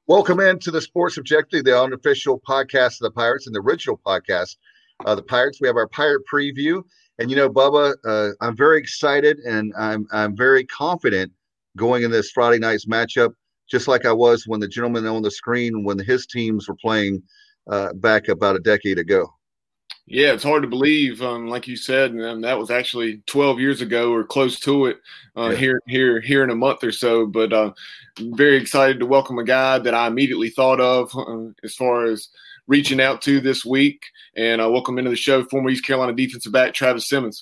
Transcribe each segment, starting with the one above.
Welcome into the Sports Objective, the unofficial podcast of the Pirates and the original podcast of the Pirates. We have our Pirate preview. And, Bubba, I'm very excited and I'm very confident going in this Friday night's matchup, just like I was when the gentleman on the screen, when his teams were playing back about a decade ago. Yeah, it's hard to believe. Like you said, that was actually 12 years ago or close to it. Here in a month or so. But very excited to welcome a guy that I immediately thought of as far as reaching out to this week, and welcome into the show former East Carolina defensive back Travis Simmons.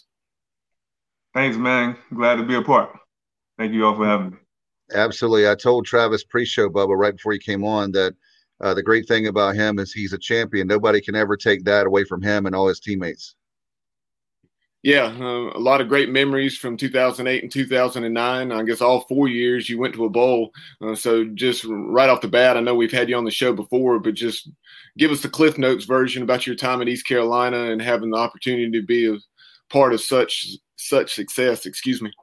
Thanks, man. Glad to be a part. Thank you all for having me. Absolutely. I told Travis pre-show, Bubba, right before he came on that. The great thing about him is he's a champion. Nobody can ever take that away from him and all his teammates. Yeah, a lot of great memories from 2008 and 2009. I guess all 4 years you went to a bowl. So just right off the bat, I know we've had you on the show before, but just give us the Cliff Notes version about your time at East Carolina and having the opportunity to be a part of such success. Excuse me.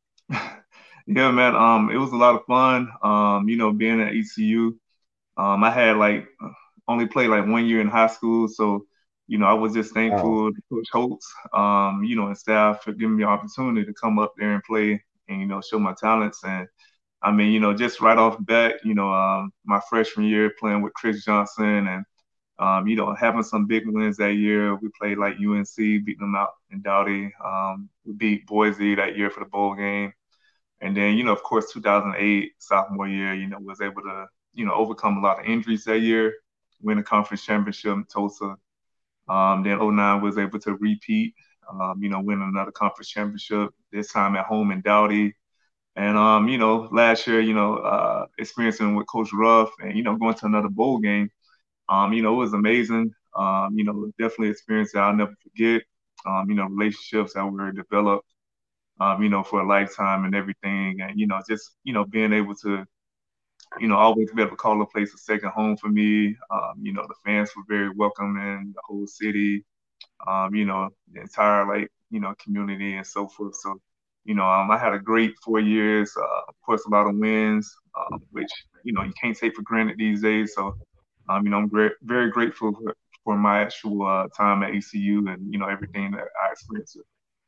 Yeah, man. It was a lot of fun. Being at ECU. I had only played 1 year in high school, so I was just thankful to Coach Holtz, and staff for giving me the opportunity to come up there and play and show my talents. And I mean, just right off the bat, my freshman year playing with Chris Johnson and having some big wins that year. We played UNC, beating them out in Dowdy. We beat Boise that year for the bowl game, and then of course 2008 sophomore year, was able to overcome a lot of injuries that year, win a conference championship in Tulsa. Then 2009 was able to repeat, win another conference championship, this time at home in Dowdy. And, last year, experiencing with Coach Ruff and, going to another bowl game, it was amazing. Definitely experience that I'll never forget, relationships that were developed, for a lifetime and everything. And, just, being able to, always be able to call the place a second home for me. The fans were very welcoming, the whole city, the entire community and so forth. So, I had a great 4 years. Of course, a lot of wins, which you can't take for granted these days. So, I'm very grateful for my actual time at ECU and everything that I experienced.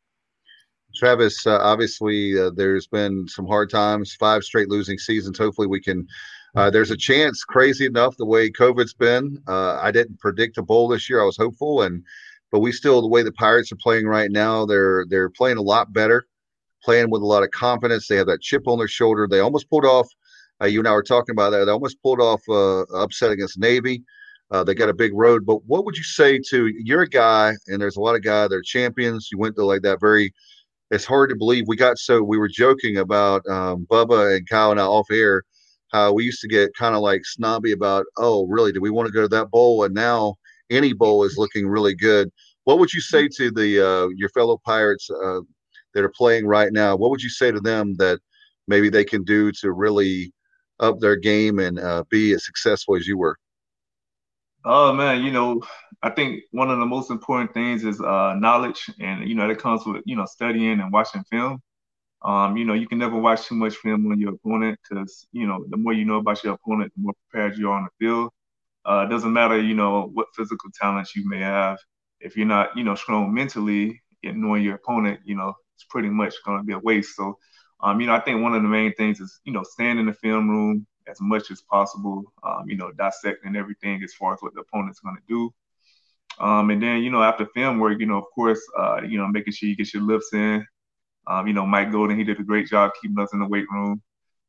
Travis, obviously, there's been some hard times, 5 straight losing seasons. Hopefully we can there's a chance, crazy enough, the way COVID's been. I didn't predict a bowl this year. I was hopeful, but we still, the way the Pirates are playing right now, they're playing a lot better, playing with a lot of confidence. They have that chip on their shoulder. They almost pulled off, you and I were talking about that, they almost pulled off upset against Navy. They got a big road. But what would you say to, you're a guy, and there's a lot of guys that are champions. You went to that very – it's hard to believe we were joking about Bubba and Kyle and I off air, how we used to get kind of snobby about, oh, really, do we want to go to that bowl? And now any bowl is looking really good. What would you say to your fellow Pirates that are playing right now? What would you say to them that maybe they can do to really up their game and be as successful as you were? Oh, man, I think one of the most important things is knowledge. And, that comes with, studying and watching film. You can never watch too much film on your opponent because, the more you know about your opponent, the more prepared you are on the field. It doesn't matter, what physical talents you may have. If you're not, strong mentally and knowing your opponent, it's pretty much going to be a waste. So, I think one of the main things is, staying in the film room as much as possible, dissecting everything as far as what the opponent's going to do. And then, after film work, of course, making sure you get your lifts in. Mike Golden, he did a great job keeping us in the weight room.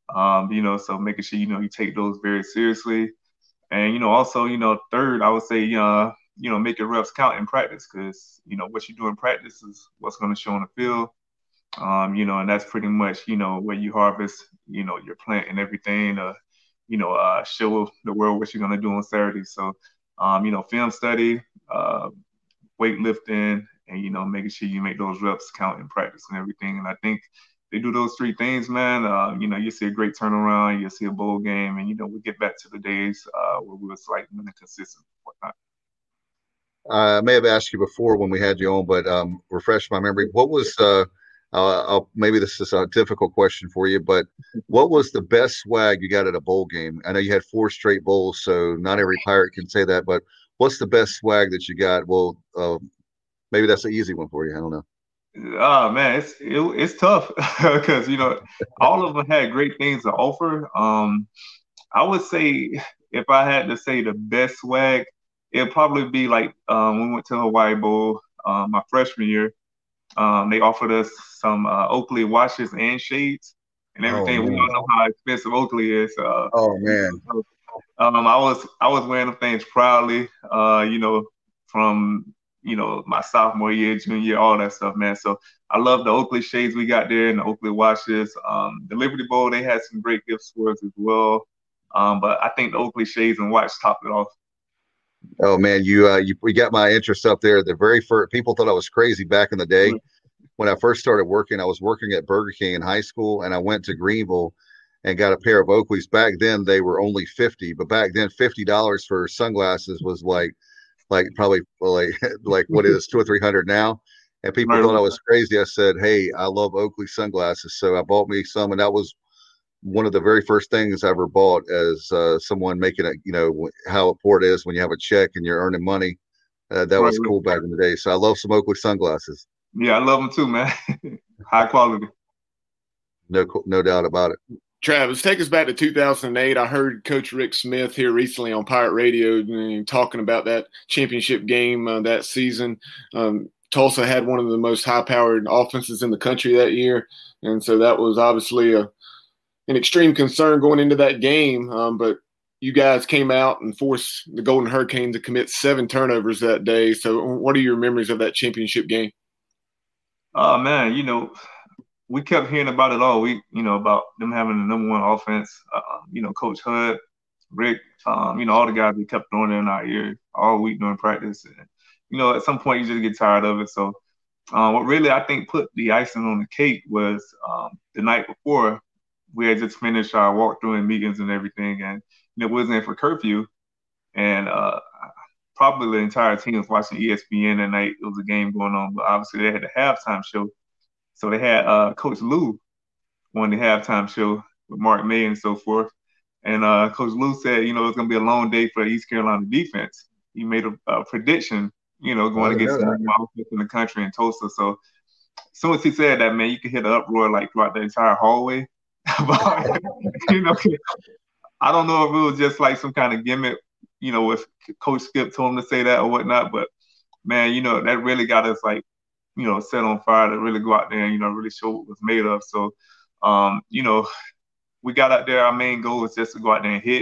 So making sure, you take those very seriously. And, also, third, I would say, make your reps count in practice because, what you do in practice is what's going to show on the field. And that's pretty much, where you harvest, your plant and everything to, show the world what you're going to do on Saturday. So, film study, weightlifting, and, making sure you make those reps count in practice and everything. And I think they do those 3 things, man. You see a great turnaround, you see a bowl game, and, we get back to the days where we was winning consistent and whatnot. I may have asked you before when we had you on, but refresh my memory. What was maybe this is a difficult question for you, but what was the best swag you got at a bowl game? I know you had 4 straight bowls, so not every Pirate can say that, but what's the best swag that you got? Well, maybe that's an easy one for you. I don't know. Oh man, it's tough because all of them had great things to offer. I would say if I had to say the best swag, it'd probably be like we went to Hawaii Bowl my freshman year. They offered us some Oakley watches and shades and everything. We all know how expensive Oakley is. Oh man. I was wearing the things proudly. From my sophomore year, junior year, all that stuff, man. So I love the Oakley shades we got there and the Oakley watches. The Liberty Bowl, they had some great gifts for us as well. But I think the Oakley shades and watch topped it off. Oh man, we got my interest up there. The very first people thought I was crazy back in the day. When I first started working, I was working at Burger King in high school, and I went to Greenville and got a pair of Oakleys. Back then they were only $50, but back then $50 for sunglasses was like probably like what is 200 or 300 now. And people thought I was crazy. I said, hey, I love Oakley sunglasses. So I bought me some, and that was one of the very first things I ever bought as someone making how important it is when you have a check and you're earning money. That was cool back in the day. So I love some Oakley sunglasses. Yeah, I love them too, man. High quality. No doubt about it. Travis, take us back to 2008. I heard Coach Rick Smith here recently on Pirate Radio talking about that championship game that season. Tulsa had one of the most high-powered offenses in the country that year, and so that was obviously an extreme concern going into that game. But you guys came out and forced the Golden Hurricane to commit 7 turnovers that day. So what are your memories of that championship game? Oh, man, we kept hearing about it all week, about them having the number 1 offense. Coach Hud, Rick, all the guys we kept throwing in our ear all week during practice. And, at some point you just get tired of it. So what really I think put the icing on the cake was the night before we had just finished our walkthrough and meetings and everything. And it wasn't for curfew. And probably the entire team was watching ESPN that night. It was a game going on, but obviously they had the halftime show. So they had Coach Lou on the halftime show with Mark May and so forth. And Coach Lou said, it was going to be a long day for the East Carolina defense. He made a prediction, going against the offense in the country in Tulsa. So as soon as he said that, man, you could hear the uproar like throughout the entire hallway. I don't know if it was just like some kind of gimmick, if Coach Skip told him to say that or whatnot. But, man, that really got us like, set on fire to really go out there and, really show what it was made of. So, we got out there. Our main goal was just to go out there and hit.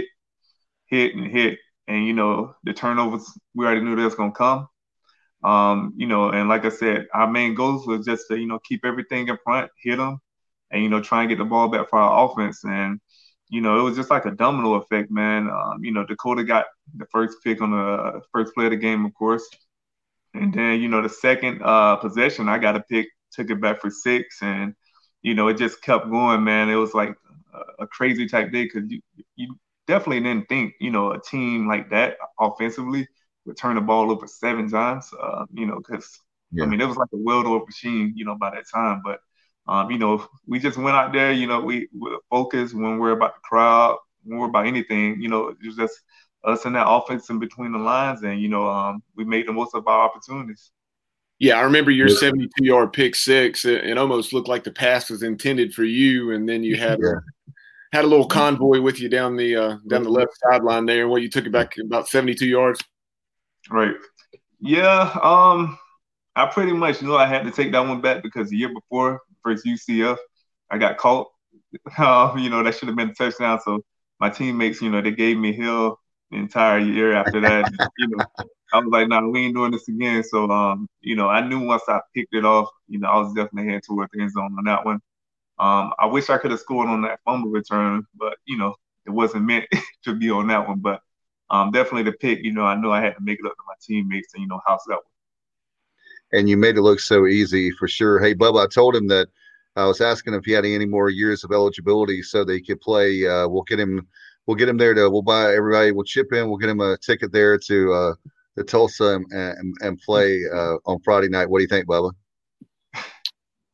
And, the turnovers, we already knew they was going to come. And like I said, our main goals was just to, keep everything in front, hit them, and, try and get the ball back for our offense. And, it was just like a domino effect, man. Dakota got the first pick on the first play of the game, of course. And then, the second possession, I got a pick, took it back for 6. And, it just kept going, man. It was like a crazy type day because you definitely didn't think, a team like that offensively would turn the ball over 7 times, because, I mean, it was like a well-oiled machine, by that time. But, we just went out there, we were focused, we weren't worried about the crowd, we weren't worried about anything, it was just us in that offense in between the lines, and we made the most of our opportunities. Yeah, I remember your 72-yard pick 6. It almost looked like the pass was intended for you, and then you had a little convoy with you down the left sideline there. What, you took it back about 72 yards? Right. Yeah. I pretty much knew I had to take that one back because the year before, first UCF, I got caught. That should have been a touchdown. So my teammates, they gave me hell the entire year after that. I was like, nah, we ain't doing this again. So, I knew once I picked it off, I was definitely heading toward the end zone on that one. I wish I could have scored on that fumble return, but, it wasn't meant to be on that one. But definitely the pick, I knew I had to make it up to my teammates and, house that one. And you made it look so easy for sure. Hey, Bubba, I told him that I was asking if he had any more years of eligibility so that he could play. We'll get him there we'll buy everybody. We'll chip in. We'll get him a ticket there to the Tulsa and play on Friday night. What do you think, Bubba?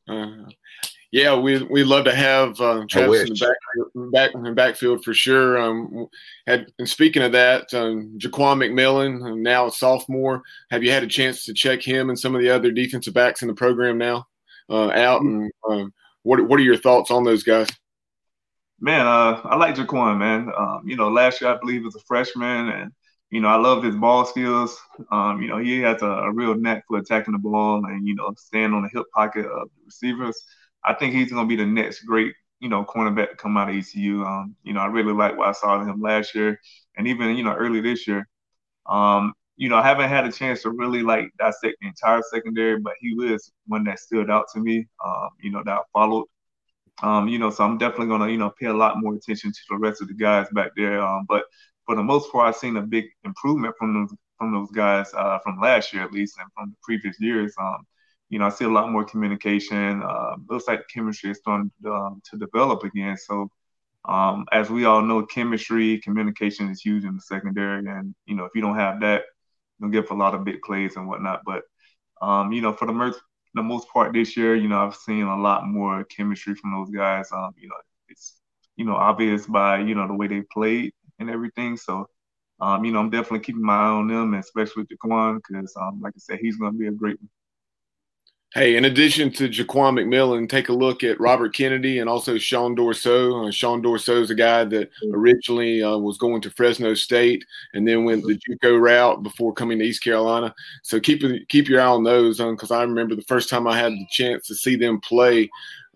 Uh, yeah, we love to have Travis in the backfield for sure. And speaking of that, Jaquan McMillan, now a sophomore. Have you had a chance to check him and some of the other defensive backs in the program now out? And what are your thoughts on those guys? Man, I like Jaquan, man. Last year I believe he was a freshman, and I love his ball skills. He has a real knack for attacking the ball and staying on the hip pocket of the receivers. I think he's going to be the next great cornerback to come out of ECU. I really like what I saw of him last year, and even early this year. I haven't had a chance to really like dissect the entire secondary, but he was one that stood out to me. That I followed. So I'm definitely gonna, pay a lot more attention to the rest of the guys back there. But for the most part, I've seen a big improvement from those guys from last year at least, and from the previous years. I see a lot more communication. Looks like the chemistry is starting to develop again. So as we all know, communication is huge in the secondary, and if you don't have that, you'll give a lot of big plays and whatnot. But for the most part this year, I've seen a lot more chemistry from those guys. It's obvious by the way they played and everything. So I'm definitely keeping my eye on them, especially Jaquan, because like I said, he's going to be a great one. Hey, in addition to Jaquan McMillan, take a look at Robert Kennedy and also Sean Dorso. Sean Dorso is a guy that originally was going to Fresno State and then went the JUCO route before coming to East Carolina. So keep your eye on those, because I remember the first time I had the chance to see them play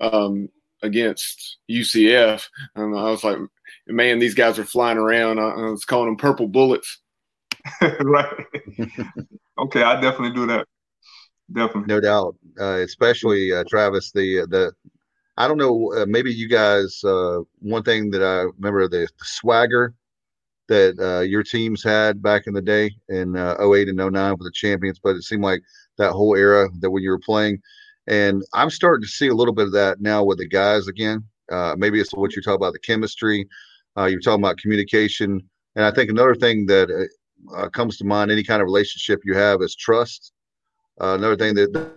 against UCF, and I was like, man, these guys are flying around. I was calling them purple bullets. Right. Okay, I definitely do that. Definitely. No doubt. Especially Travis, the I don't know, maybe you guys, one thing that I remember, the swagger that your teams had back in the day in 08 and 09 for the champions, but it seemed like that whole era that when you were playing, and I'm starting to see a little bit of that now with the guys again. Maybe it's what you're talking about, the chemistry. You're talking about communication. And I think another thing that comes to mind, any kind of relationship you have, is trust. Another thing that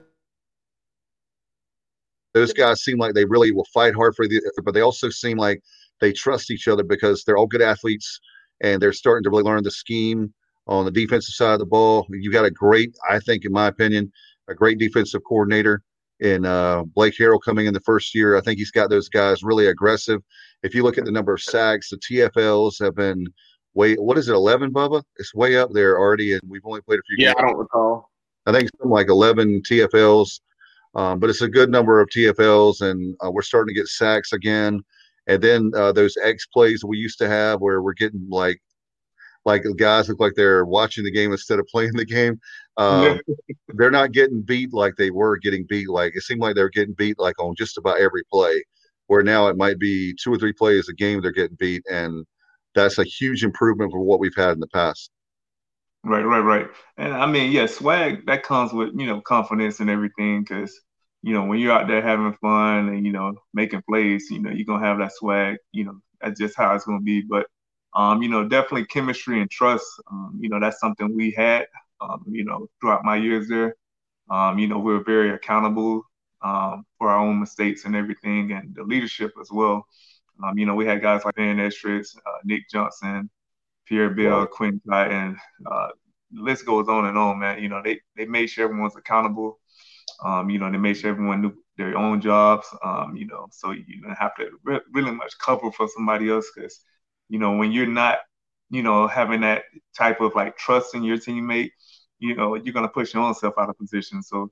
those guys seem like they really will fight hard for but they also seem like they trust each other because they're all good athletes and they're starting to really learn the scheme on the defensive side of the ball. You got a great, I think, in my opinion, a great defensive coordinator in Blake Harrell coming in the first year. I think he's got those guys really aggressive. If you look at the number of sacks, the TFLs have been what is it, 11, Bubba? It's way up there already, and we've only played a few games. Yeah, I don't recall. I think something like 11 TFLs, but it's a good number of TFLs, and we're starting to get sacks again. And then those X plays we used to have where we're getting like the guys look like they're watching the game instead of playing the game. They're not getting beat like they were getting beat. Like it seemed like they're getting beat like on just about every play, where now it might be 2 or 3 plays a game they're getting beat, and that's a huge improvement from what we've had in the past. Right. And I mean, yeah, swag, that comes with, confidence and everything, because, when you're out there having fun and, making plays, you're going to have that swag, that's just how it's going to be. But, definitely chemistry and trust, that's something we had, throughout my years there. We were very accountable for our own mistakes and everything, and the leadership as well. We had guys like Van Estridge, Nick Johnson, Pierre Bill, Quinn and the list goes on and on, man. They made sure everyone's accountable. They made sure everyone knew their own jobs. So you don't have to really much cover for somebody else, because, when you're not, having that type of like trust in your teammate, you're gonna push your own self out of position. So,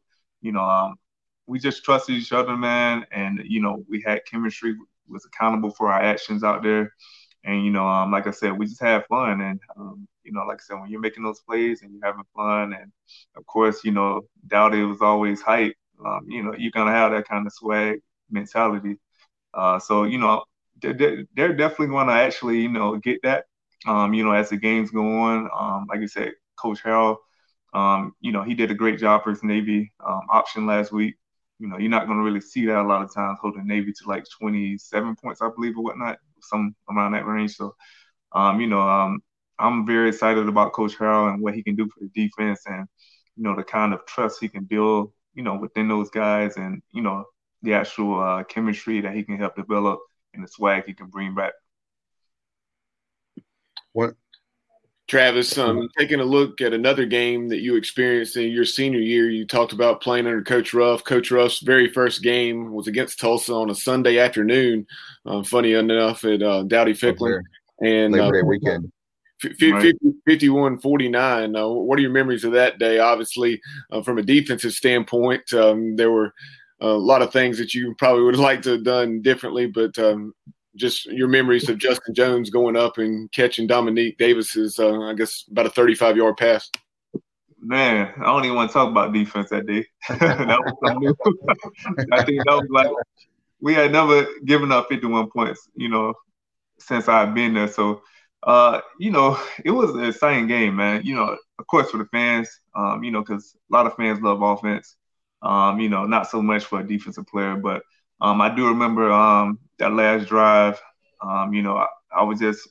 we just trusted each other, man, and we had chemistry, was accountable for our actions out there. And, like I said, we just had fun. And, like I said, when you're making those plays and you're having fun, and of course, Dowdy was always hype, you're going to have that kind of swag mentality. So, they're definitely going to actually, get that, as the games go on. Like you said, Coach Harrell, he did a great job for his Navy option last week. You're not going to really see that a lot of times, holding Navy to like 27 points, I believe, or whatnot, some around that range. So, I'm very excited about Coach Harrell and what he can do for the defense, and, the kind of trust he can build, within those guys. And, the actual chemistry that he can help develop and the swag he can bring back. What? Travis, taking a look at another game that you experienced in your senior year, you talked about playing under Coach Ruff. Coach Ruff's very first game was against Tulsa on a Sunday afternoon, funny enough, at Dowdy-Ficklen. And Labor Day weekend. 51-49. What are your memories of that day? Obviously, from a defensive standpoint, there were a lot of things that you probably would have liked to have done differently, but just your memories of Justin Jones going up and catching Dominique Davis's, I guess, about a 35-yard pass. Man, I don't even want to talk about defense that day. That was something new. I think that was like we had never given up 51 points, since I've been there. So, it was an exciting game, man. Of course for the fans, because a lot of fans love offense. Not so much for a defensive player, but I do remember that last drive. I was just,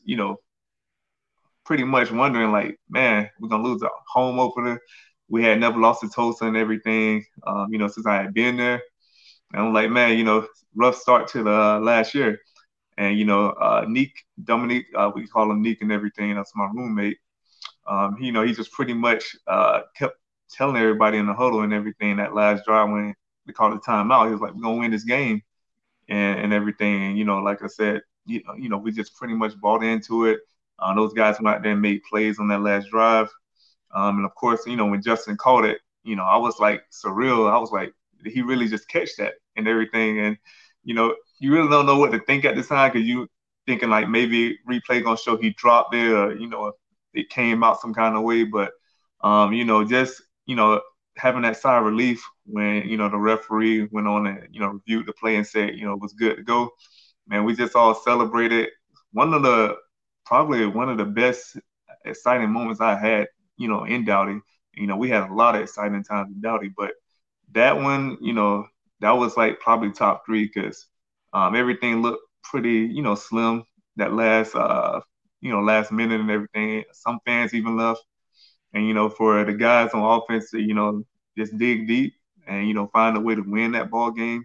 pretty much wondering, like, man, we're going to lose a home opener. We had never lost to Tulsa and everything, since I had been there. And I'm like, man, rough start to the last year. And, Dominique, we call him Neek and everything. That's my roommate. He just pretty much kept telling everybody in the huddle and everything that last drive when we called the timeout. He was like, we're going to win this game and everything. And, like I said, we just pretty much bought into it. Those guys went out there and made plays on that last drive. And, of course, when Justin caught it, I was like surreal. I was like, did he really just catch that and everything? And, you really don't know what to think at this time because you thinking like maybe replay going to show he dropped it or, it came out some kind of way. But, just, having that sigh of relief when, the referee went on and, reviewed the play and said, it was good to go. Man, we just all celebrated. Probably one of the best exciting moments I had, in Dowdy. We had a lot of exciting times in Dowdy, but that one, that was like probably top 3 because everything looked pretty, slim that last minute and everything. Some fans even left. And, for the guys on offense to, just dig deep and, find a way to win that ball game.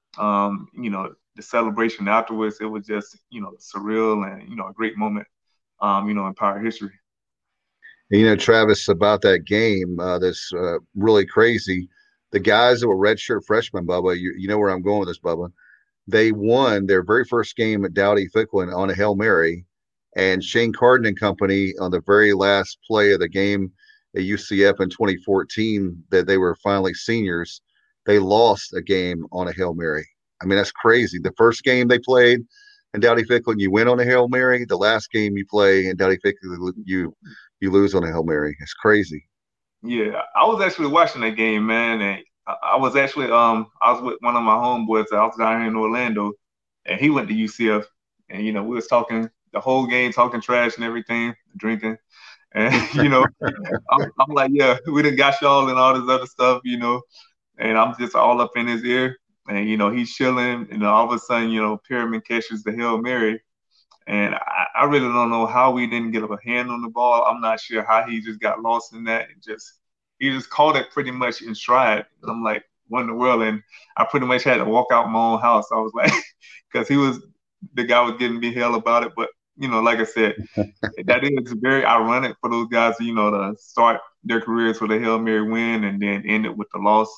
The celebration afterwards, it was just, surreal and, a great moment, in Pirate history. And, Travis, about that game, that's really crazy. The guys that were redshirt freshmen, Bubba, you know where I'm going with this, Bubba. They won their very first game at Dowdy-Ficklen on a Hail Mary, and Shane Carden and company on the very last play of the game at UCF in 2014 that they were finally seniors, they lost a game on a Hail Mary. I mean, that's crazy. The first game they played in Dowdy-Ficklen, you win on a Hail Mary. The last game you play in Dowdy-Ficklen, you lose on a Hail Mary. It's crazy. Yeah, I was actually watching that game, man, and I was actually I was with one of my homeboys. I was down here in Orlando, and he went to UCF, and we was talking the whole game, talking trash and everything, drinking, and I'm like, yeah, we done got y'all and all this other stuff, and I'm just all up in his ear, and he's chilling, and all of a sudden, Perriman catches the Hail Mary. And I really don't know how we didn't get a hand on the ball. I'm not sure how he just got lost in that. He just caught it pretty much in stride. And I'm like, what in the world? And I pretty much had to walk out my own house. I was like, because the guy was giving me hell about it. But, like I said, that is very ironic for those guys, to start their careers with a Hail Mary win and then end it with the loss.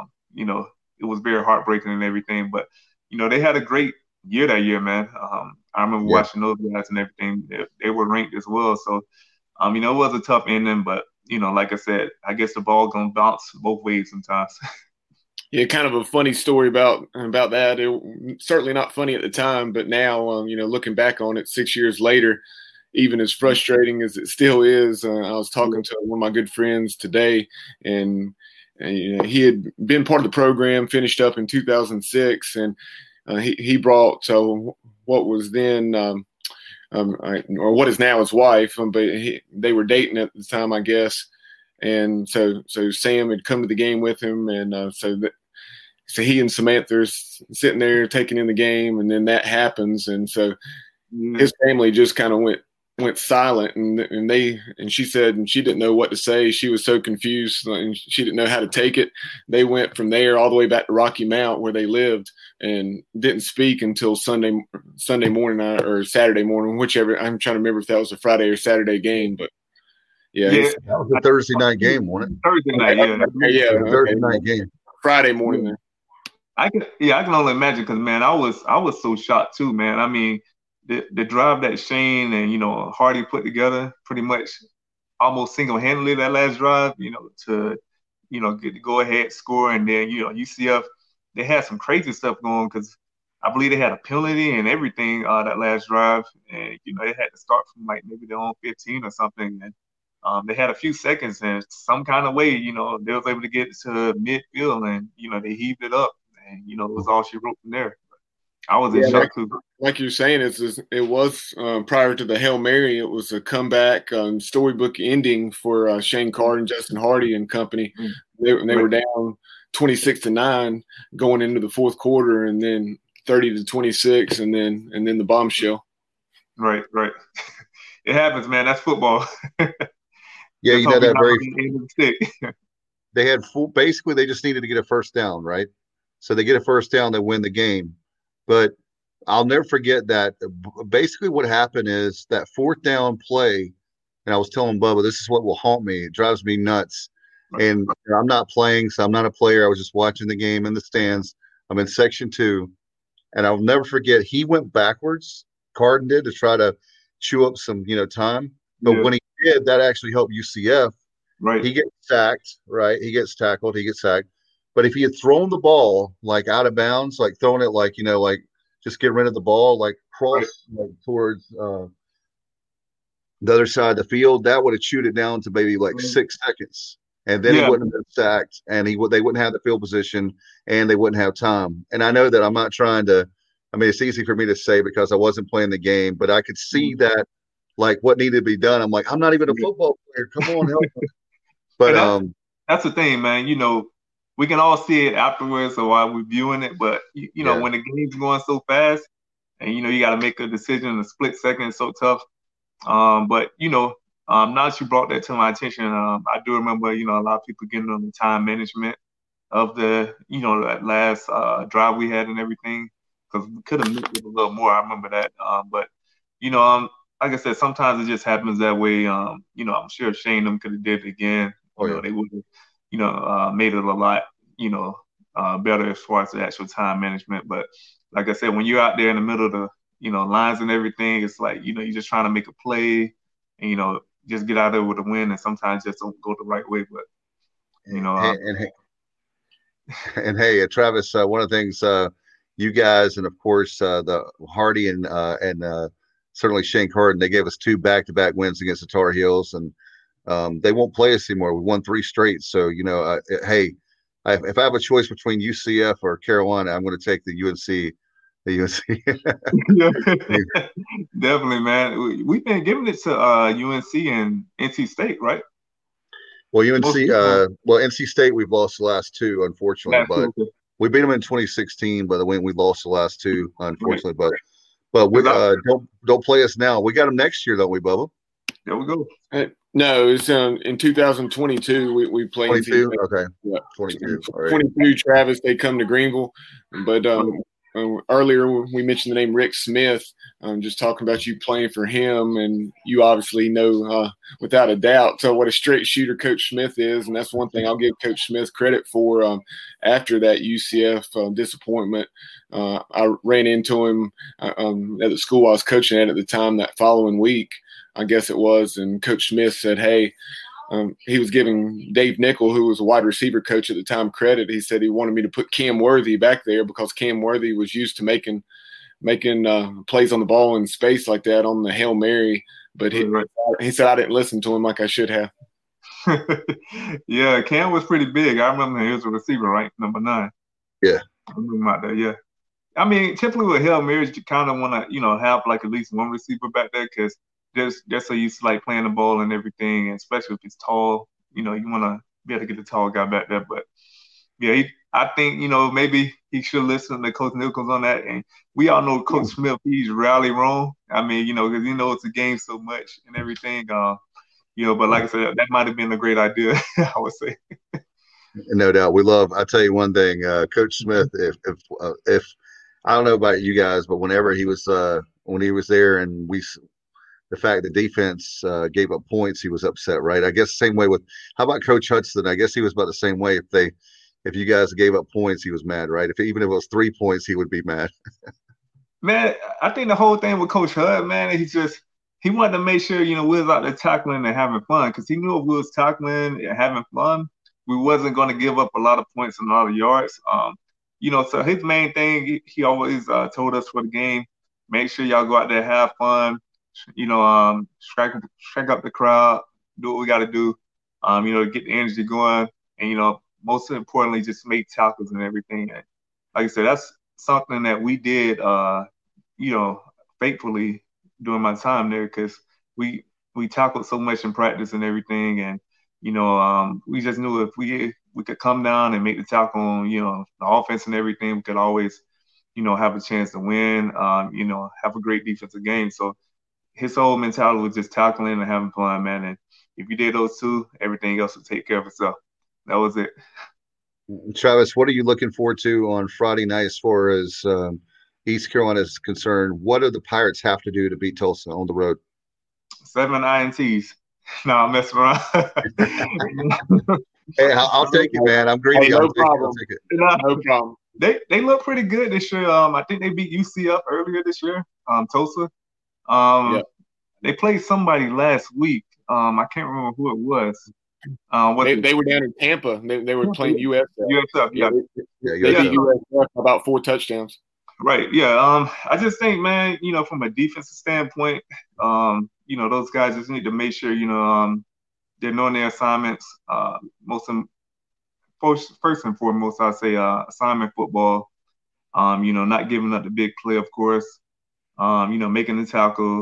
It was very heartbreaking and everything. But, they had a great year that year, man. I remember watching those guys and everything. They were ranked as well. So, it was a tough ending, but, like I said, I guess the ball going to bounce both ways sometimes. Yeah, kind of a funny story about that. It certainly not funny at the time, but now, looking back on it 6 years later, even as frustrating as it still is, I was talking to one of my good friends today, and he had been part of the program, finished up in 2006, and he brought what was then or what is now his wife, but they were dating at the time, I guess. And so Sam had come to the game with him, and so he and Samantha are sitting there taking in the game, and then that happens, and so his family just kind of went went silent, and she said she didn't know what to say. She was so confused and she didn't know how to take it. They went from there all the way back to Rocky Mount where they lived and didn't speak until Sunday morning or Saturday morning, whichever. I'm trying to remember if that was a Friday or Saturday game, but yeah. That was a Thursday night game, wasn't it? Thursday night, yeah. Thursday night game. Friday morning there. I can only imagine because, man, I was so shocked too, man. I mean, the drive that Shane and Hardy put together, pretty much almost single-handedly that last drive, to get the go-ahead score, and then UCF, they had some crazy stuff going because I believe they had a penalty and everything that last drive, and they had to start from like maybe their own 15 or something, and they had a few seconds, and some kind of way, they was able to get to midfield, and they heaved it up, and it was all she wrote from there. I was in shock too. Like you're saying, it was prior to the Hail Mary. It was a comeback storybook ending for Shane Carden, Justin Hardy, and company. Mm-hmm. They were down 26-9 going into the fourth quarter, and then 30-26, and then the bombshell. Right. It happens, man. That's football. Yeah, that very. They had basically they just needed to get a first down, right? So they get a first down, they win the game. But I'll never forget that basically what happened is that fourth down play, and I was telling Bubba, this is what will haunt me. It drives me nuts. And I'm not playing, so I'm not a player. I was just watching the game in the stands. I'm in section 2. And I'll never forget, he went backwards, Carden did, to try to chew up some, time. But when he did, that actually helped UCF. Right. He gets sacked, right? He gets tackled, he gets sacked. But if he had thrown the ball like out of bounds, like throwing it like, like just get rid of the ball, like cross like towards the other side of the field, that would have chewed it down to maybe like 6 seconds. And then he wouldn't have been sacked, and they wouldn't have the field position, and they wouldn't have time. And I know that I'm not trying to – I mean, it's easy for me to say because I wasn't playing the game, but I could see that, like, what needed to be done. I'm like, I'm not even a football player. Come on, help me. But that's the thing, man. We can all see it afterwards or while we're viewing it, but when the game's going so fast and you got to make a decision in a split second, it's so tough. But now that you brought that to my attention, I do remember a lot of people getting on the time management of the that last drive we had and everything, because we could have moved it a little more. I remember that, but like I said, sometimes it just happens that way. I'm sure Shane them could have did it again. They would have made it a lot, better as far as the actual time management. But like I said, when you're out there in the middle of the, lines and everything, it's like, you're just trying to make a play and, just get out there with a win. And sometimes just don't go the right way. But, And hey, Travis, one of the things you guys, and of course, the Hardy and certainly Shane Carden, they gave us 2 back-to-back wins against the Tar Heels, and they won't play us anymore. We won 3 straight. So, hey, if I have a choice between UCF or Carolina, I'm going to take the UNC. Definitely, man. We've been giving it to UNC and NC State, right? Well, NC State, we've lost the last 2, unfortunately. But we beat them in 2016, by the way. We lost the last 2, unfortunately. Right. But we don't play us now. We got them next year, don't we, Bubba? There we go. No, it's in 2022. We played 22. Okay, yeah. 22. All right. 22. Travis, they come to Greenville, but earlier we mentioned the name Rick Smith. Just talking about you playing for him, and you obviously know without a doubt what a straight shooter Coach Smith is, and that's one thing I'll give Coach Smith credit for. After that UCF disappointment, I ran into him at the school I was coaching at the time that following week, I guess it was, and Coach Smith said, hey, he was giving Dave Nickel, who was a wide receiver coach at the time, credit. He said he wanted me to put Cam Worthy back there because Cam Worthy was used to making plays on the ball in space like that on the Hail Mary. But he said I didn't listen to him like I should have. Yeah, Cam was pretty big. I remember he was a receiver, right? Number 9. Yeah. I remember him out there, yeah. I mean, typically with Hail Marys, you kind of want to, have like at least one receiver back there because they're so used to like playing the ball and everything, and especially if it's tall, you want to be able to get the tall guy back there. But yeah, I think, maybe he should listen to Coach Nichols on that. And we all know Coach Smith, he's rarely wrong. I mean, because he knows the game so much and everything. But like I said, that might have been a great idea, I would say. No doubt. I tell you one thing, Coach Smith, if I don't know about you guys, but whenever he was there and the fact that defense gave up points, he was upset, right? I guess same way how about Coach Hudson? I guess he was about the same way. If you guys gave up points, he was mad, right? Even if it was 3 points, he would be mad. Man, I think the whole thing with Coach Hud, man, he wanted to make sure, we was out there tackling and having fun, because he knew if we was tackling and having fun, we wasn't going to give up a lot of points and a lot of yards. So his main thing, he always told us for the game, make sure y'all go out there, have fun, strike up the crowd, do what we got to do, get the energy going, and, most importantly, just make tackles and everything. And like I said, that's something that we did, faithfully during my time there, because we tackled so much in practice and everything. And, we just knew if we could come down and make the tackle on, the offense and everything, we could always, have a chance to win, have a great defensive game. So his whole mentality was just tackling and having fun, man. And if you did those two, everything else would take care of itself. That was it. Travis, what are you looking forward to on Friday night as far as East Carolina is concerned? What do the Pirates have to do to beat Tulsa on the road? 7 INTs. No, I'm messing around. Hey, I'll take it, man. I'm greedy. Hey, no problem. No problem. They look pretty good this year. I think they beat UCF earlier this year. Tulsa. They played somebody last week. I can't remember who it was. They were down in Tampa. They were playing USF. USF, yeah. They beat USF about 4 touchdowns. Right, yeah. I just think, man, from a defensive standpoint, those guys just need to make sure, they're knowing their assignments. First and foremost, I'd say assignment football. Not giving up the big play, of course. Making the tackle.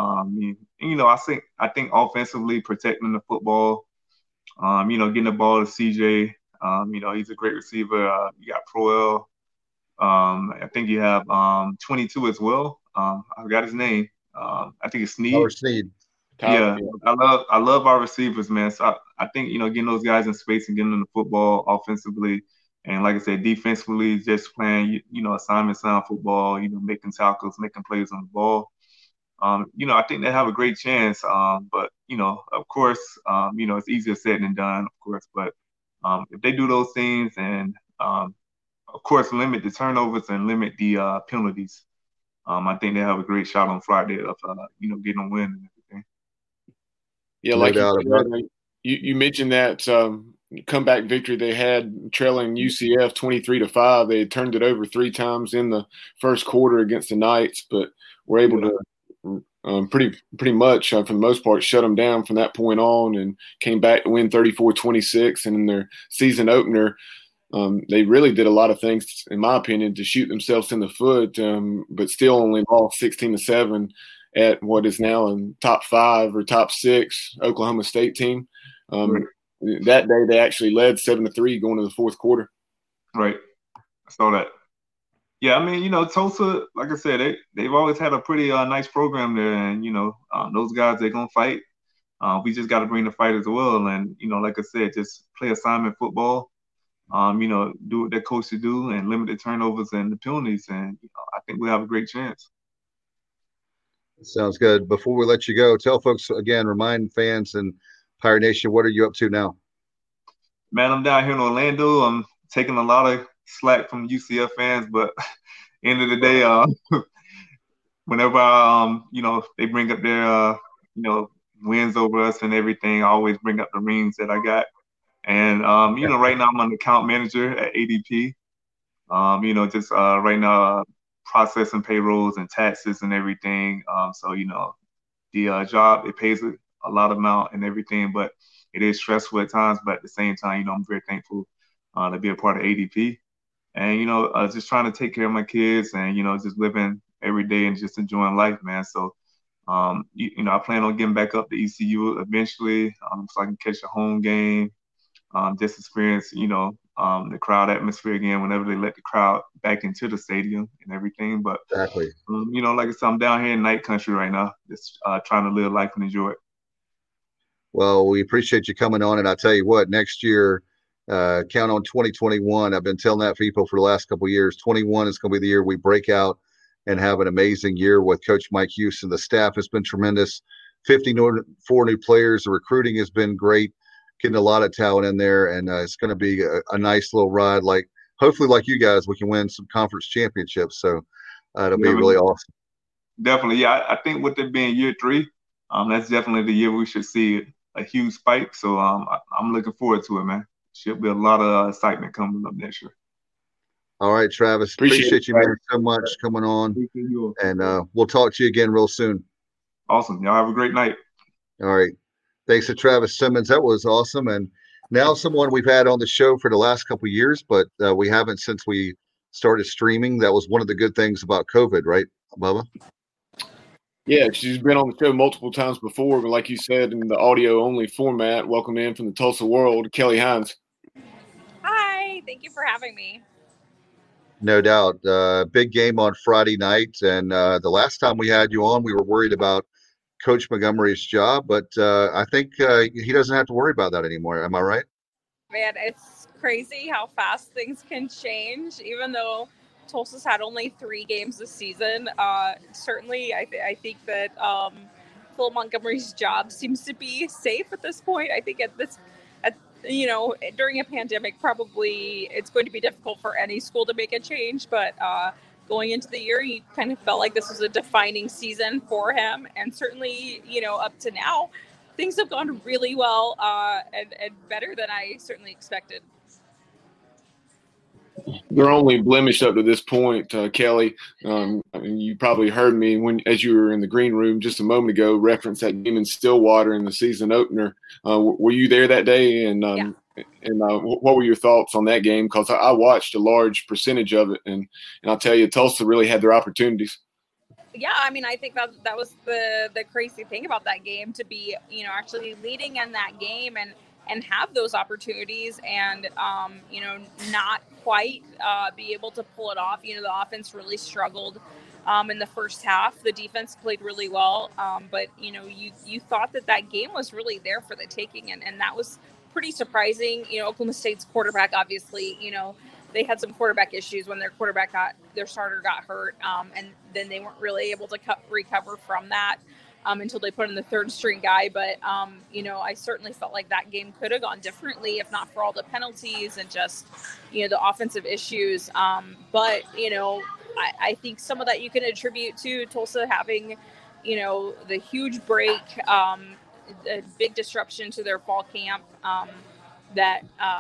I think offensively protecting the football. Getting the ball to CJ. He's a great receiver. You got Proel. I think you have 22 as well. I forgot his name. I think it's Sneed. Sneed. Yeah, I love our receivers, man. So I think getting those guys in space and getting them the football offensively, and like I said, defensively, just playing assignment sound football. Making tackles, making plays on the ball. I think they have a great chance. But of course, it's easier said than done, of course. But if they do those things and of course, limit the turnovers and limit the penalties, I think they have a great shot on Friday of getting a win and everything. Yeah, like you mentioned that comeback victory they had trailing UCF 23-5. They had turned it over 3 times in the first quarter against the Knights, but were able to pretty much for the most part shut them down from that point on, and came back to win 34-26. And in their season opener, they really did a lot of things, in my opinion, to shoot themselves in the foot, but still only lost 16-7 at what is now in top 5 or top 6 Oklahoma State team. That day they actually led 7-3 going to the fourth quarter. Right. I saw that. Yeah, I mean, Tulsa, like I said, they've always had a pretty nice program there, and those guys, they're gonna fight. We just got to bring the fight as well, and like I said, just play assignment football. Do what their coach to do and limit the turnovers and the penalties, and I think we have a great chance. Sounds good. Before we let you go, tell folks again, remind fans and Pirate Nation, what are you up to now? Man, I'm down here in Orlando. I'm taking a lot of slack from UCF fans, but end of the day, whenever they bring up their wins over us and everything, I always bring up the rings that I got. And right now I'm an account manager at ADP. Right now processing payrolls and taxes and everything. So the job, it pays a lot of amount and everything, but it is stressful at times. But at the same time, I'm very thankful to be a part of ADP. And just trying to take care of my kids and just living every day and just enjoying life, man. So I plan on getting back up to ECU eventually, so I can catch a home game. Just experience, the crowd atmosphere again whenever they let the crowd back into the stadium and everything. But Exactly. Like I said, I'm down here in night country right now, just trying to live life and enjoy it. Well, we appreciate you coming on, and I tell you what, next year, count on 2021. I've been telling that people for the last couple of years. 21 is going to be the year we break out and have an amazing year with Coach Mike Houston. The staff has been tremendous. 54 new players. The recruiting has been great. Getting a lot of talent in there, and it's going to be a nice little ride. Like hopefully, like you guys, we can win some conference championships. So it'll be really awesome. Definitely, yeah. I think with it being year 3, that's definitely the year we should see a huge spike. So I'm looking forward to it, man. Should be a lot of excitement coming up next year. All right, Travis. Appreciate you, man, so much coming on. And we'll talk to you again real soon. Awesome. Y'all have a great night. All right. Thanks to Travis Simmons. That was awesome. And now someone we've had on the show for the last couple of years, but we haven't since we started streaming. That was one of the good things about COVID, right, Bubba? Yeah, she's been on the show multiple times before, but like you said, in the audio-only format, welcome in from the Tulsa world, Kelly Hines. Hi, thank you for having me. No doubt. Big game on Friday night. And the last time we had you on, we were worried about Coach Montgomery's job, but I think he doesn't have to worry about that anymore. Am I right? Man, it's crazy how fast things can change, even though Tulsa's had only 3 games this season. Certainly, I think that Phil Montgomery's job seems to be safe at this point. I think during a pandemic, probably it's going to be difficult for any school to make a change, but going into the year, he kind of felt like this was a defining season for him. And certainly, up to now, things have gone really well and better than I certainly expected. They're only blemished up to this point, Kelly. You probably heard me as you were in the green room just a moment ago, reference that game in Stillwater in the season opener. Were you there that day? And yeah. And what were your thoughts on that game? Because I watched a large percentage of it, and I'll tell you, Tulsa really had their opportunities. Yeah, I mean, I think that was the crazy thing about that game, to be, actually leading in that game and have those opportunities and, not quite be able to pull it off. The offense really struggled in the first half. The defense played really well, but, you thought that game was really there for the taking, and that was pretty surprising. Oklahoma State's quarterback, obviously, they had some quarterback issues when their starter got hurt, and then they weren't really able to recover from that until they put in the third string guy. But, I certainly felt like that game could have gone differently if not for all the penalties and just, the offensive issues. But, I think some of that you can attribute to Tulsa having, the huge break, a big disruption to their fall camp that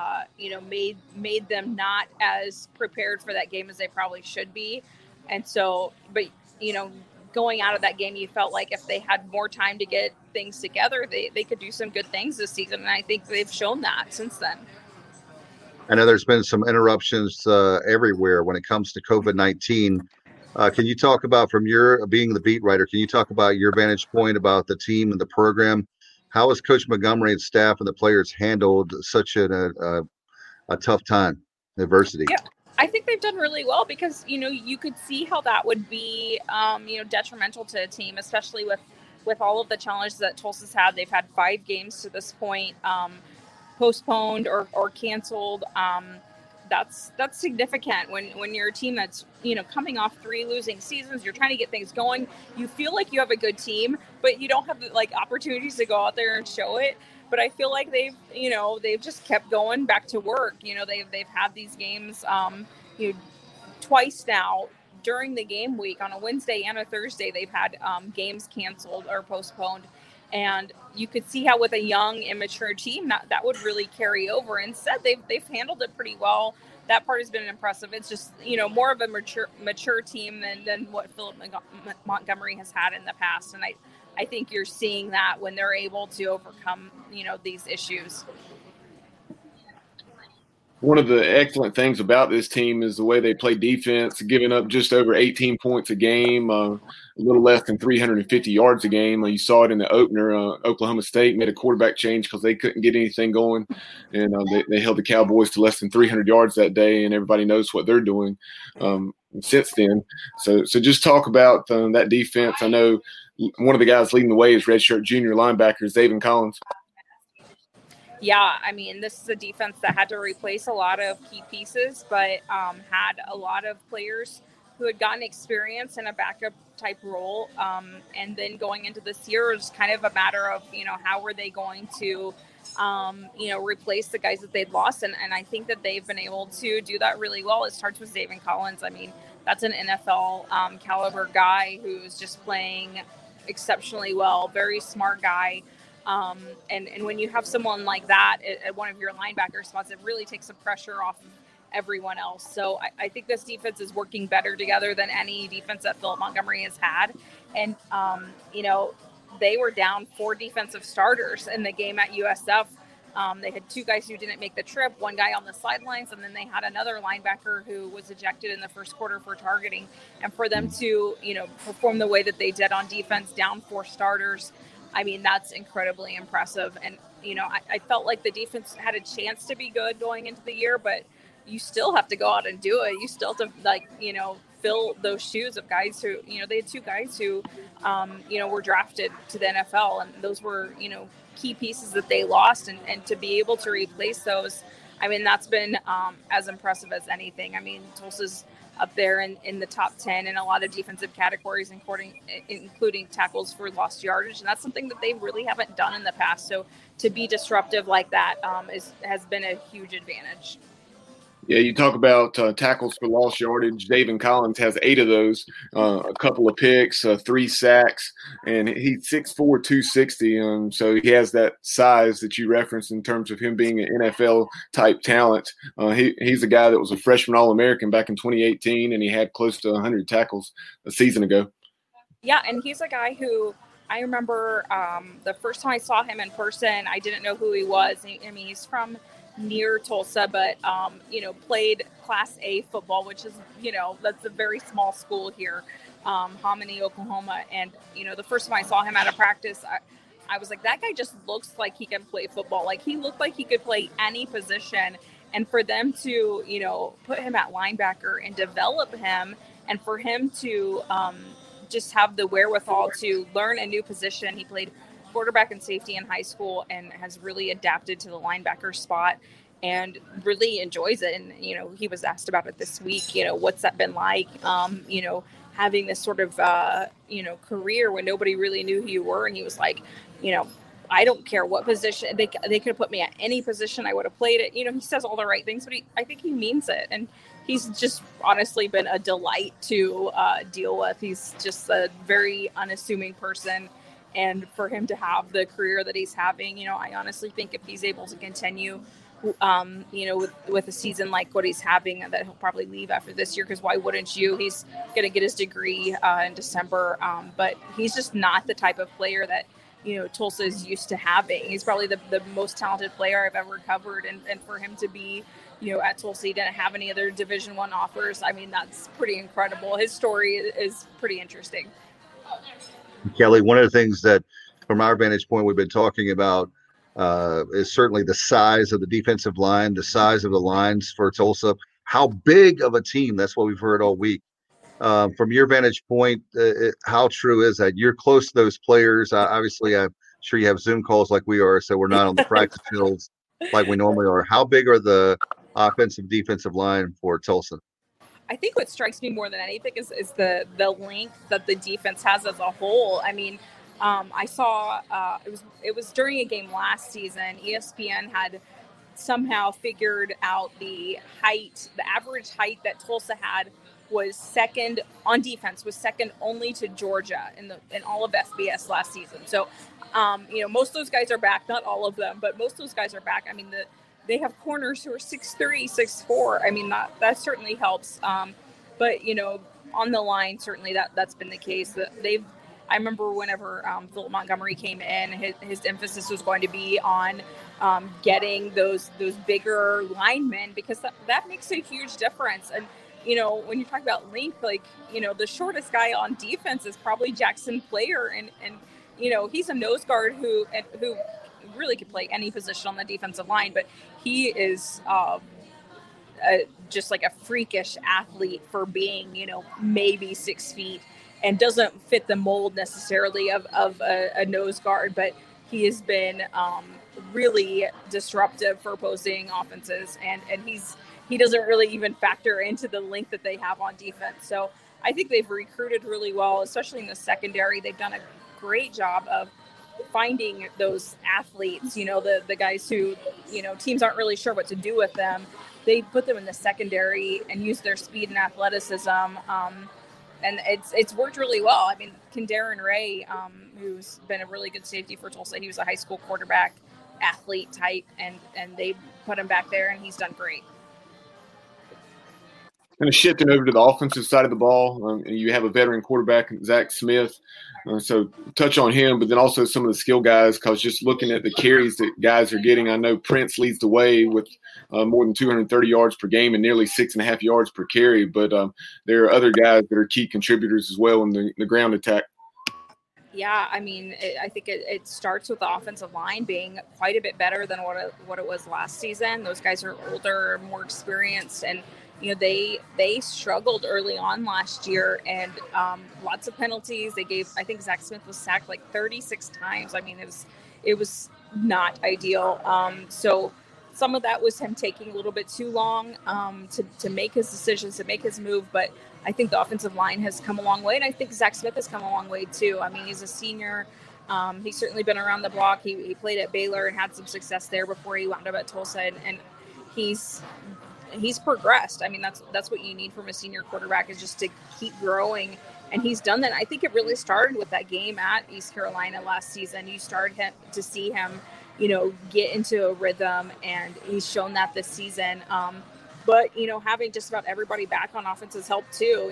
made them not as prepared for that game as they probably should be. And so, but going out of that game, you felt like if they had more time to get things together, they could do some good things this season, and I think they've shown that since then. I know there's been some interruptions everywhere when it comes to COVID-19. Can you talk about, from your being the beat writer, can you talk about your vantage point about the team and the program? How has Coach Montgomery and staff and the players handled such a tough time, adversity? Yeah, I think they've done really well because, you could see how that would be, detrimental to a team, especially with all of the challenges that Tulsa's had. They've had 5 games to this point, postponed or canceled. That's significant when you're a team that's, coming off 3 losing seasons. You're trying to get things going. You feel like you have a good team, but you don't have opportunities to go out there and show it. But I feel like they've just kept going back to work. They've had these games, twice now during the game week. On a Wednesday and a Thursday, they've had games canceled or postponed. And you could see how with a young, immature team, that would really carry over. Instead, they've handled it pretty well. That part has been impressive. It's just, more of a mature team than what Philip Montgomery has had in the past. And I think you're seeing that when they're able to overcome, these issues. one of the excellent things about this team is the way they play defense, giving up just over 18 points a game, a little less than 350 yards a game. You saw it in the opener. Oklahoma State made a quarterback change because they couldn't get anything going, and they held the Cowboys to less than 300 yards that day, and everybody knows what they're doing since then. So just talk about that defense. I know one of the guys leading the way is redshirt junior linebacker Zaven Collins. Yeah, I mean, this is a defense that had to replace a lot of key pieces, but had a lot of players who had gotten experience in a backup type role. And then going into this year, it was kind of a matter of, how were they going to, replace the guys that they'd lost. And I think that they've been able to do that really well. It starts with Zaven Collins. I mean, that's an NFL caliber guy who's just playing exceptionally well, very smart guy. And when you have someone like that at one of your linebacker spots, it really takes some pressure off of everyone else. So I think this defense is working better together than any defense that Philip Montgomery has had. And, they were down 4 defensive starters in the game at USF. They had 2 guys who didn't make the trip, 1 guy on the sidelines, and then they had another linebacker who was ejected in the first quarter for targeting. And for them to, perform the way that they did on defense, down 4 starters, I mean, that's incredibly impressive. And, I felt like the defense had a chance to be good going into the year, but you still have to go out and do it. You still have to, fill those shoes of guys who, they had 2 guys who, were drafted to the NFL. And those were, key pieces that they lost. And to be able to replace those, I mean, that's been as impressive as anything. I mean, Tulsa's up there in the top 10 in a lot of defensive categories, including tackles for lost yardage. And that's something that they really haven't done in the past. So to be disruptive like that has been a huge advantage. Yeah, you talk about tackles for lost yardage. Zaven Collins has 8 of those, a couple of picks, 3 sacks, and he's 6'4", 260. So he has that size that you referenced in terms of him being an NFL-type talent. He's a guy that was a freshman All-American back in 2018, and he had close to 100 tackles a season ago. Yeah, and he's a guy who I remember the first time I saw him in person, I didn't know who he was. I mean, he's from near Tulsa, but, played Class A football, which is, that's a very small school here, Hominy, Oklahoma. And, the first time I saw him at a practice, I was like, that guy just looks like he can play football. Like, he looked like he could play any position. And for them to, put him at linebacker and develop him, and for him to just have the wherewithal to learn a new position. He played quarterback and safety in high school and has really adapted to the linebacker spot and really enjoys it. And, he was asked about it this week, what's that been like, having this sort of, career when nobody really knew who you were. And he was like, I don't care what position they could have put me at any position. I would have played it. He says all the right things, but I think he means it. And he's just honestly been a delight to deal with. He's just a very unassuming person. And for him to have the career that he's having, I honestly think if he's able to continue, with a season like what he's having, that he'll probably leave after this year, because why wouldn't you? He's going to get his degree in December, but he's just not the type of player that, Tulsa is used to having. He's probably the most talented player I've ever covered. And for him to be, at Tulsa, he didn't have any other Division I offers. I mean, that's pretty incredible. His story is pretty interesting. Kelly, one of the things that, from our vantage point, we've been talking about is certainly the size of the defensive line, the size of the lines for Tulsa. How big of a team? That's what we've heard all week. From your vantage point, how true is that? You're close to those players. Obviously, I'm sure you have Zoom calls like we are, so we're not on the practice fields like we normally are. How big are the offensive, defensive line for Tulsa? I think what strikes me more than anything is the length that the defense has as a whole. I mean, I saw it was during a game last season. ESPN had somehow figured out the average height that Tulsa had was second on defense, was second only to Georgia in all of FBS last season. So, most of those guys are back. Not all of them, but most of those guys are back. I mean, they have corners who are 6'3", 6'4". I mean, that certainly helps. But, on the line, certainly that's been the case. I remember whenever Philip Montgomery came in, his emphasis was going to be on getting those bigger linemen, because that makes a huge difference. And when you talk about length, like the shortest guy on defense is probably Jackson Player, and he's a nose guard who really could play any position on the defensive line, but he is just like a freakish athlete for being maybe 6 feet, and doesn't fit the mold necessarily of a nose guard, but he has been really disruptive for opposing offenses, and he doesn't really even factor into the length that they have on defense. So I think they've recruited really well, especially in the secondary. They've done a great job of finding those athletes, the guys who, teams aren't really sure what to do with them. They put them in the secondary and use their speed and athleticism. And it's worked really well. I mean, Kendarren Ray, who's been a really good safety for Tulsa, he was a high school quarterback athlete type, and they put him back there, and he's done great. Kind of shifting over to the offensive side of the ball, you have a veteran quarterback, Zach Smith. So touch on him, but then also some of the skill guys, because just looking at the carries that guys are getting, I know Prince leads the way with more than 230 yards per game and nearly 6.5 yards per carry. But there are other guys that are key contributors as well in the ground attack. Yeah, I mean, I think it starts with the offensive line being quite a bit better than what it was last season. Those guys are older, more experienced, and they struggled early on last year, and lots of penalties. I think Zach Smith was sacked like 36 times. I mean, it was not ideal. So some of that was him taking a little bit too long to make his decisions, to make his move. But I think the offensive line has come a long way, and I think Zach Smith has come a long way too. I mean, he's a senior. He's certainly been around the block. He played at Baylor and had some success there before he wound up at Tulsa, and he's progressed. I mean, that's what you need from a senior quarterback, is just to keep growing. And he's done that. I think it really started with that game at East Carolina last season. You started to see him, get into a rhythm, and he's shown that this season. But, having just about everybody back on offense has helped too.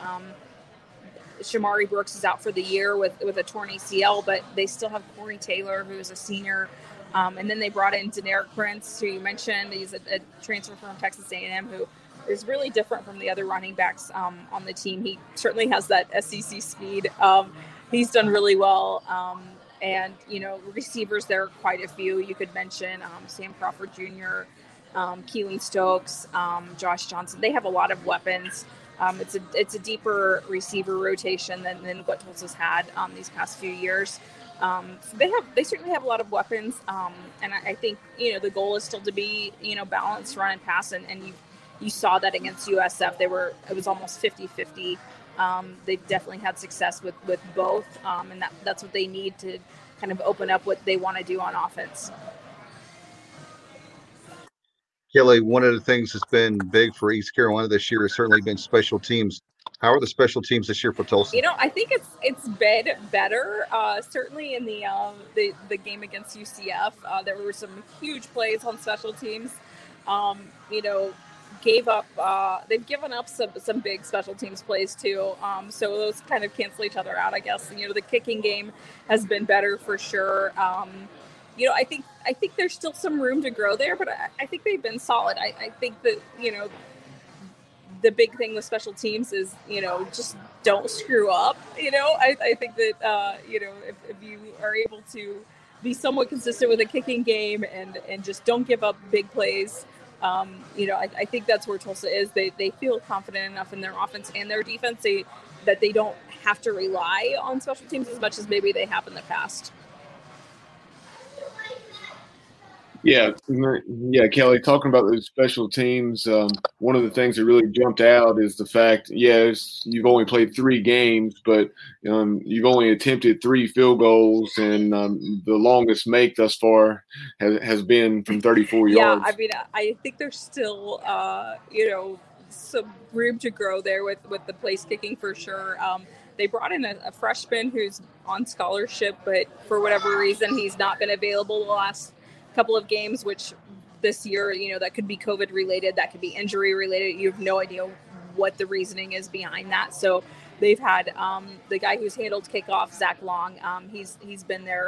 Shamari Brooks is out for the year with a torn ACL, but they still have Corey Taylor, who's a senior. And then they brought in Deneric Prince, who you mentioned. He's a transfer from Texas A&M, who is really different from the other running backs on the team. He certainly has that SEC speed. He's done really well. And, receivers, there are quite a few. You could mention Sam Crawford Jr., Keelan Stokes, Josh Johnson. They have a lot of weapons. It's a deeper receiver rotation than what Tulsa's had these past few years. They certainly have a lot of weapons, and I think the goal is still to be balanced run and pass, and you saw that against USF. It was almost 50-50. They've definitely had success with both, and that's what they need to kind of open up what they want to do on offense. Kelly, one of the things that's been big for East Carolina this year has certainly been special teams. How are the special teams this year for Tulsa? I think it's been better. Certainly in the game against UCF, there were some huge plays on special teams. They've given up some big special teams plays too. So those kind of cancel each other out, I guess. And, the kicking game has been better for sure. I think there's still some room to grow there, but I think they've been solid. I think that, the big thing with special teams is, just don't screw up. I think that, if you are able to be somewhat consistent with the kicking game and just don't give up big plays, I think that's where Tulsa is. They feel confident enough in their offense and their defense that they don't have to rely on special teams as much as maybe they have in the past. Yeah, Kelly, talking about those special teams, one of the things that really jumped out is the fact, yes, you've only played 3 games, but you've only attempted 3 field goals, and the longest make thus far has been from 34 yards. Yeah, I mean, I think there's still, some room to grow there with the place kicking for sure. They brought in a freshman who's on scholarship, but for whatever reason, he's not been available the last couple of games, which this year, that could be COVID related, that could be injury related. You have no idea what the reasoning is behind that. So they've had the guy who's handled kickoff, Zach Long. He's been there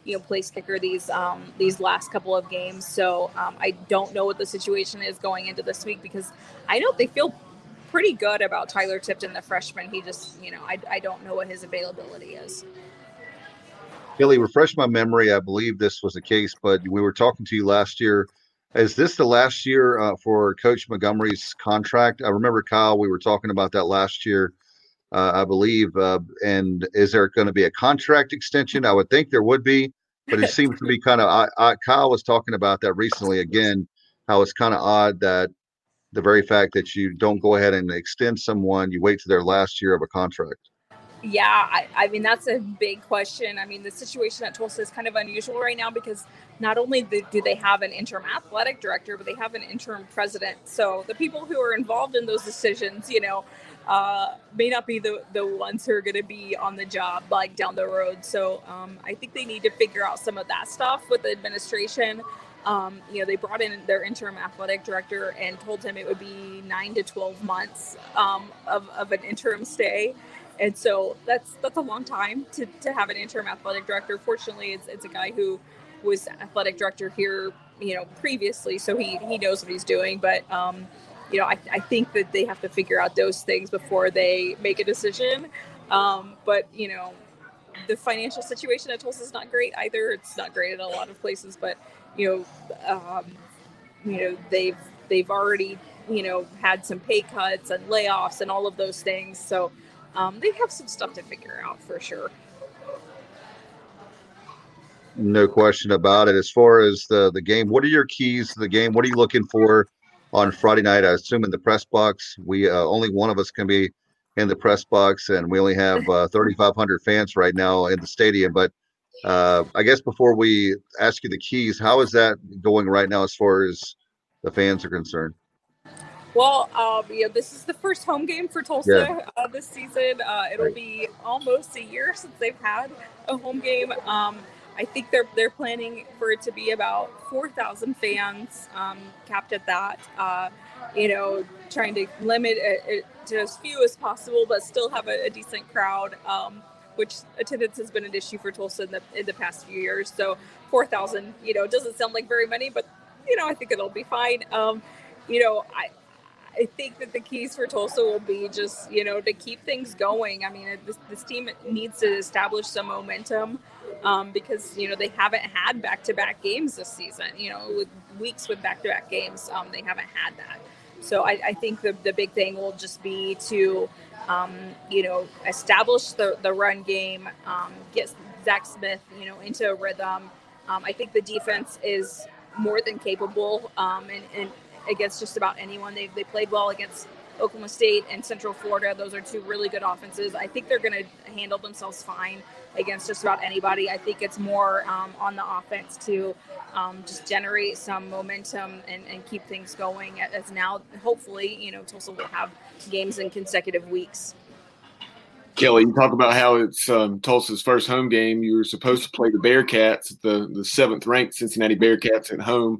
place kicker these last couple of games. So I don't know what the situation is going into this week, because I know they feel pretty good about Tyler Tipton, the freshman. He just, I don't know what his availability is. Kelly, refresh my memory. I believe this was the case, but we were talking to you last year. Is this the last year for Coach Montgomery's contract? I remember, Kyle, we were talking about that last year, I believe. And is there going to be a contract extension? I would think there would be, but it seems to be kind of Kyle was talking about that recently again, how it's kind of odd that the very fact that you don't go ahead and extend someone, you wait to their last year of a contract. Yeah, I mean, that's a big question. I mean, the situation at Tulsa is kind of unusual right now, because not only do they have an interim athletic director, but they have an interim president. So the people who are involved in those decisions, may not be the ones who are going to be on the job like down the road. So I think they need to figure out some of that stuff with the administration. They brought in their interim athletic director and told him it would be 9 to 12 months of an interim stay. And so that's a long time to have an interim athletic director. Fortunately, it's a guy who was athletic director here, previously, so he knows what he's doing. But I think that they have to figure out those things before they make a decision. But the financial situation at Tulsa is not great either. It's not great in a lot of places, but they've already had some pay cuts and layoffs and all of those things. So they have some stuff to figure out for sure. No question about it. As far as the game, what are your keys to the game? What are you looking for on Friday night? I assume in the press box. We only one of us can be in the press box, and we only have 3,500 fans right now in the stadium. But I guess before we ask you the keys, how is that going right now as far as the fans are concerned? Well, this is the first home game for Tulsa this season. It'll be almost a year since they've had a home game. I think they're planning for it to be about 4,000 fans, capped at that. Trying to limit it to as few as possible, but still have a decent crowd. Which attendance has been an issue for Tulsa in the past few years. So 4,000, doesn't sound like very many, but I think it'll be fine. I think that the keys for Tulsa will be just, to keep things going. I mean, this team needs to establish some momentum because, they haven't had back-to-back games this season, with weeks with back-to-back games. They haven't had that. So I think the big thing will just be to, establish the run game, get Zach Smith, into a rhythm. I think the defense is more than capable, and against just about anyone. They played well against Oklahoma State and Central Florida. Those are two really good offenses. I think they're going to handle themselves fine against just about anybody. I think it's more on the offense to just generate some momentum and keep things going, as now hopefully Tulsa will have games in consecutive weeks. Kelly, you talk about how it's Tulsa's first home game. You were supposed to play the Bearcats, the 7th-ranked Cincinnati Bearcats at home,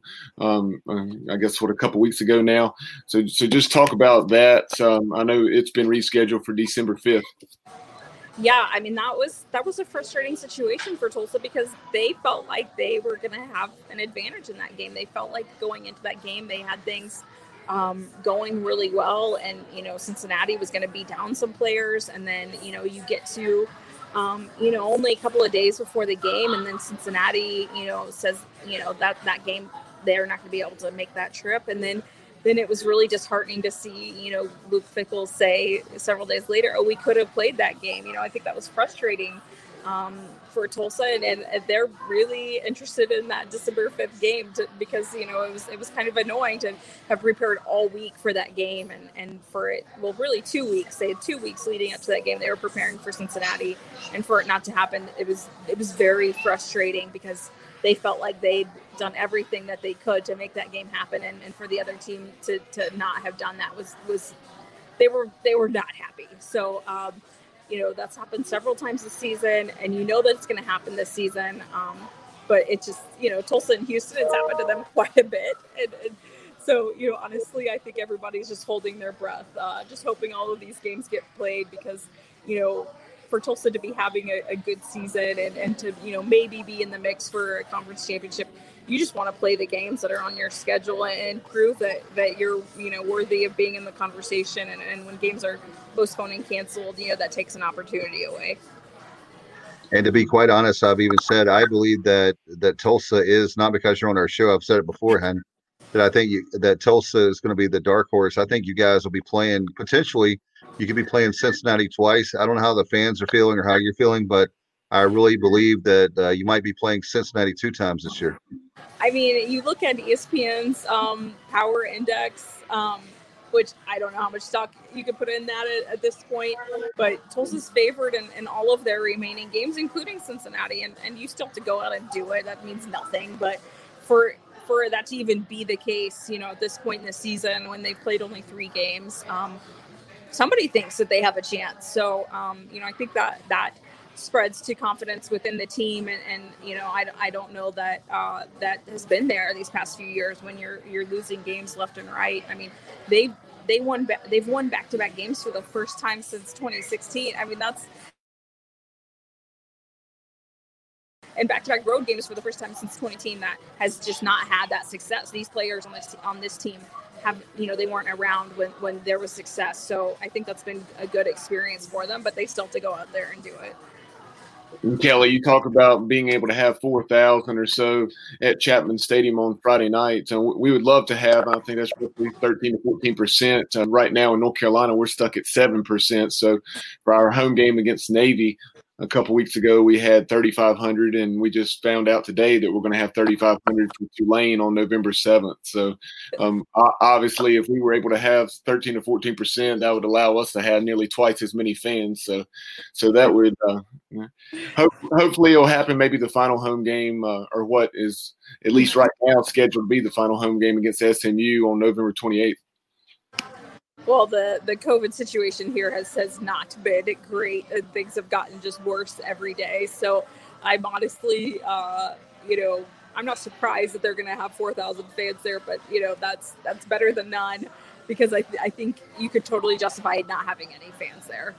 I guess, a couple weeks ago now. So just talk about that. I know it's been rescheduled for December 5th. Yeah, I mean, that was a frustrating situation for Tulsa because they felt like they were going to have an advantage in that game. They felt like going into that game, they had things going really well, and Cincinnati was going to be down some players, and then you get to only a couple of days before the game, and then Cincinnati says that game they're not going to be able to make that trip, and then it was really disheartening to see Luke Fickell say several days later, we could have played that game. I think that was frustrating for Tulsa, and they're really interested in that December 5th game because it was kind of annoying to have prepared all week for that game, and for it, well, really 2 weeks. They had 2 weeks leading up to that game. They were preparing for Cincinnati, and for it not to happen, it was very frustrating because they felt like they'd done everything that they could to make that game happen, and for the other team to not have done that was they were not happy. So that's happened several times this season, and that it's going to happen this season. But it just, Tulsa and Houston, it's happened to them quite a bit. And so, honestly, I think everybody's just holding their breath, just hoping all of these games get played because, for Tulsa to be having a good season and to, maybe be in the mix for a conference championship, you just want to play the games that are on your schedule and prove that you're, worthy of being in the conversation. And when games are postponed and canceled, that takes an opportunity away. And to be quite honest, I've even said I believe that Tulsa is, not because you're on our show, I've said it beforehand, that I think that Tulsa is going to be the dark horse. I think you guys will be playing, potentially, you could be playing Cincinnati twice. I don't know how the fans are feeling or how you're feeling, but I really believe that you might be playing Cincinnati 2 times this year. I mean, you look at ESPN's power index, which I don't know how much stock you could put in that at this point, but Tulsa's favored in all of their remaining games, including Cincinnati, and you still have to go out and do it. That means nothing, but for that to even be the case, at this point in the season when they've played only 3 games, somebody thinks that they have a chance. So, I think that spreads to confidence within the team, and I don't know that that has been there these past few years when you're losing games left and right. I mean, they've won back-to-back games for the first time since 2016. I mean, and back-to-back road games for the first time since 2018 that has just not had that success. These players on this team have, they weren't around when there was success. So I think that's been a good experience for them, but they still have to go out there and do it. Kelly, you talk about being able to have 4,000 or so at Chapman Stadium on Friday night. We would love to have, I think that's roughly 13 to 14%. Right now in North Carolina, we're stuck at 7%. So for our home game against Navy a couple weeks ago, we had 3,500, and we just found out today that we're going to have 3,500 for Tulane on November 7th. So obviously, if we were able to have 13 to 14%, that would allow us to have nearly twice as many fans. So that would hopefully it'll happen. Maybe the final home game, or what is at least right now scheduled to be the final home game against SMU on November 28th. Well, the COVID situation here has not been great. Things have gotten just worse every day. So I'm honestly, I'm not surprised that they're going to have 4,000 fans there, but that's better than none, because I think you could totally justify not having any fans there.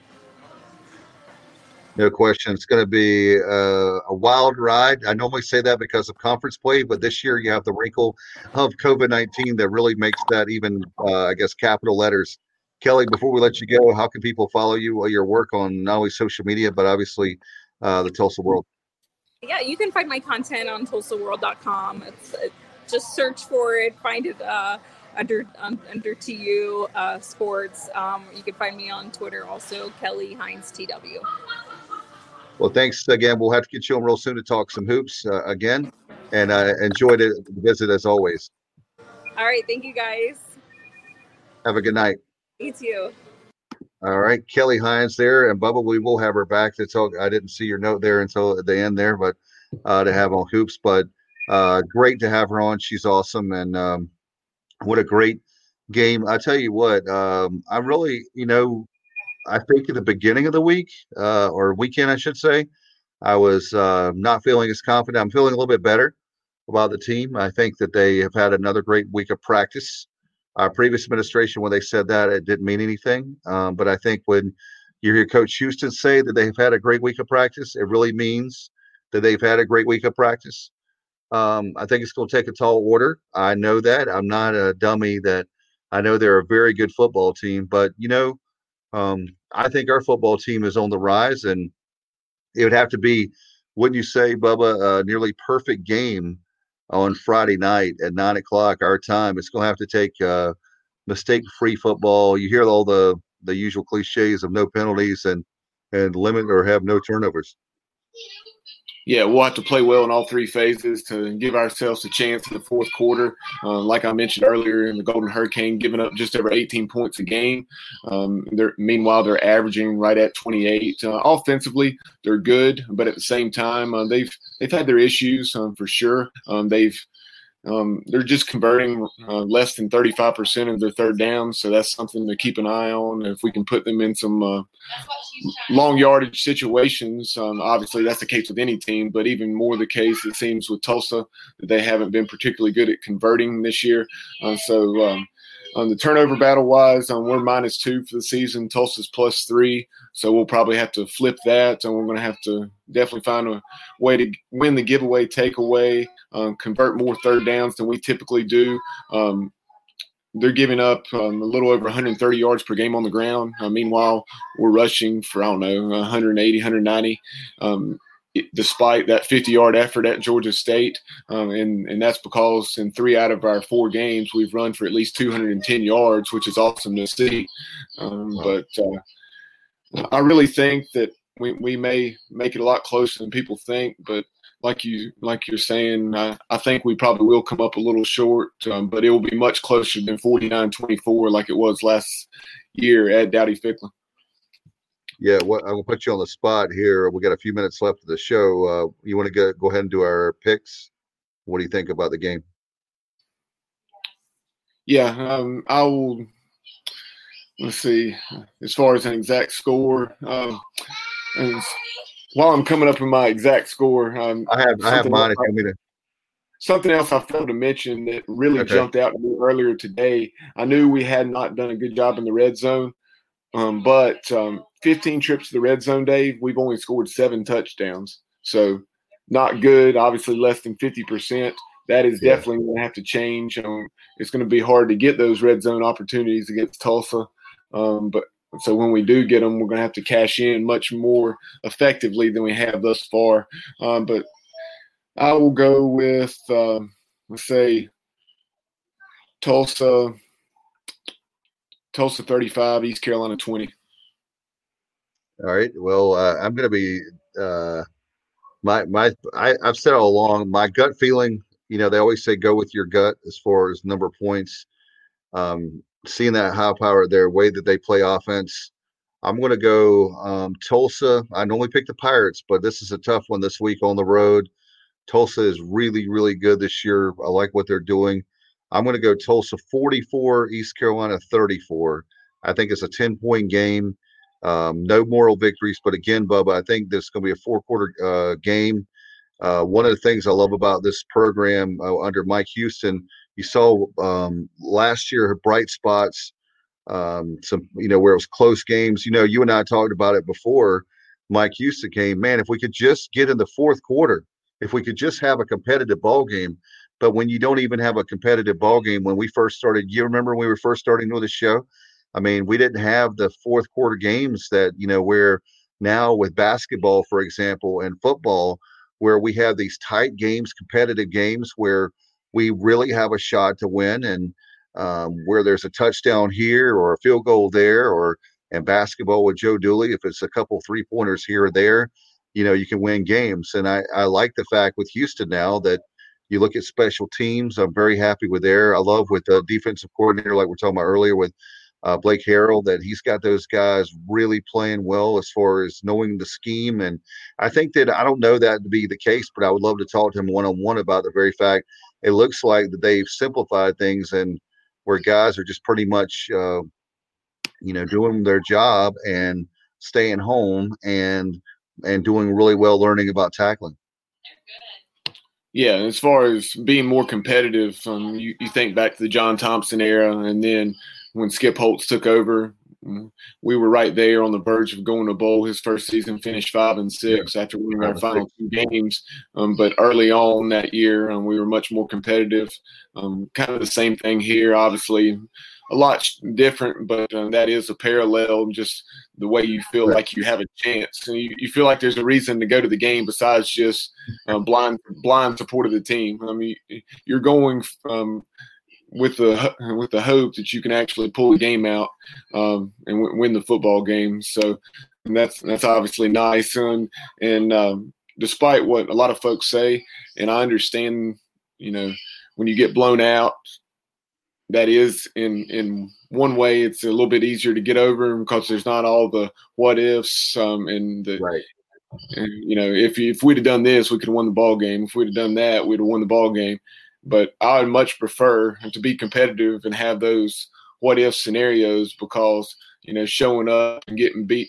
No question. It's going to be a wild ride. I normally say that because of conference play, but this year you have the wrinkle of COVID-19 that really makes that even, capital letters. Kelly, before we let you go, how can people follow you, your work on not only social media, but obviously the Tulsa World? Yeah, you can find my content on TulsaWorld.com. Just search for it, find it under TU Sports. You can find me on Twitter also, Kelly Hines TW. Well, thanks again. We'll have to get you on real soon to talk some hoops again. And I enjoyed the visit as always. All right. Thank you, guys. Have a good night. You too. All right. Kelly Hines there. And Bubba, we will have her back to talk. I didn't see your note there until at the end there, but to have on hoops. But great to have her on. She's awesome. And what a great game. I tell you what, I'm really, I think at the beginning of the week or weekend, I should say, I was not feeling as confident. I'm feeling a little bit better about the team. I think that they have had another great week of practice. Our previous administration, when they said that, it didn't mean anything. But I think when you hear Coach Houston say that they've had a great week of practice, it really means that they've had a great week of practice. I think it's going to take a tall order. I know that. I'm not a dummy that I know they're a very good football team, but I think our football team is on the rise, and it would have to be, wouldn't you say, Bubba, a nearly perfect game on Friday night at 9:00 our time. It's going to have to take mistake-free football. You hear all the usual cliches of no penalties and limit or have no turnovers. Yeah, we'll have to play well in all 3 phases to give ourselves a chance in the fourth quarter. Like I mentioned earlier, in the Golden Hurricane, giving up just over 18 points a game. Meanwhile, they're averaging right at 28. Offensively, they're good, but at the same time, they've had their issues for sure. They're just converting less than 35% of their third downs, so that's something to keep an eye on. If we can put them in some long yardage situations, obviously that's the case with any team, but even more the case, it seems, with Tulsa, that they haven't been particularly good at converting this year. So The turnover battle wise, we're -2 for the season. Tulsa's +3, so we'll probably have to flip that, and we're going to have to definitely find a way to win the giveaway, takeaway, convert more third downs than we typically do. They're giving up a little over 130 yards per game on the ground. Meanwhile, we're rushing for, 180, 190, despite that 50-yard effort at Georgia State. And that's because in 3 out of our 4 games, we've run for at least 210 yards, which is awesome to see. But I really think that we may make it a lot closer than people think, but like you're saying, I think we probably will come up a little short, but it will be much closer than 49-24 like it was last year at Dowdy-Ficklen. Yeah, I'm gonna put you on the spot here. We got a few minutes left of the show. You want to go ahead and do our picks? What do you think about the game? Yeah, I will. Let's see. As far as an exact score, and while I'm coming up with my exact score, I have mine. Something else I failed to mention that really jumped out to me earlier today. I knew we had not done a good job in the red zone, but 15 trips to the red zone, Dave, we've only scored 7 touchdowns. So not good, obviously less than 50%. That is definitely going to have to change. It's going to be hard to get those red zone opportunities against Tulsa. But so when we do get them, we're going to have to cash in much more effectively than we have thus far. But I will go with, let's say, Tulsa 35, East Carolina 20. All right. Well, I'm going to be I've said all along, my gut feeling, they always say go with your gut as far as number of points. Seeing that high power, their way that they play offense, I'm going to go Tulsa. I normally pick the Pirates, but this is a tough one this week on the road. Tulsa is really, really good this year. I like what they're doing. I'm going to go Tulsa 44, East Carolina 34. I think it's a 10-point game. No moral victories, but again, Bubba, I think this is going to be a 4-quarter game. One of the things I love about this program under Mike Houston, you saw last year bright spots, some where it was close games. You and I talked about it before Mike Houston came. Man, if we could just get in the 4th quarter, if we could just have a competitive ball game. But when you don't even have a competitive ball game, when we first started, you remember when we were first starting to do the show? I mean, we didn't have the 4th quarter games that, where now with basketball, for example, and football, where we have these tight games, competitive games where we really have a shot to win, and where there's a touchdown here or a field goal there, and basketball with Joe Dooley, if it's a couple 3-pointers here or there, you can win games. And I like the fact with Houston now that you look at special teams. I'm very happy with there. I love with the defensive coordinator, like we're talking about earlier with Blake Harrell, that he's got those guys really playing well as far as knowing the scheme. And I think that I don't know that to be the case, but I would love to talk to him one-on-one about the very fact it looks like that they've simplified things, and where guys are just pretty much, doing their job and staying home and doing really well learning about tackling. Yeah, as far as being more competitive, you think back to the John Thompson era, and then when Skip Holtz took over, we were right there on the verge of going to bowl. His first season finished 5-6 after winning our final 2 games. But early on that year, we were much more competitive. Kind of the same thing here, obviously a lot different, but that is a parallel, just the way you feel like you have a chance. And you feel like there's a reason to go to the game besides just blind support of the team. I mean, you're going with the hope that you can actually pull the game out and win the football game. So that's obviously nice. And despite what a lot of folks say, and I understand, when you get blown out, that is in one way, it's a little bit easier to get over because there's not all the what ifs and if we'd have done this, we could have won the ball game. If we'd have done that, we'd have won the ball game. But I would much prefer to be competitive and have those what if scenarios, because showing up and getting beat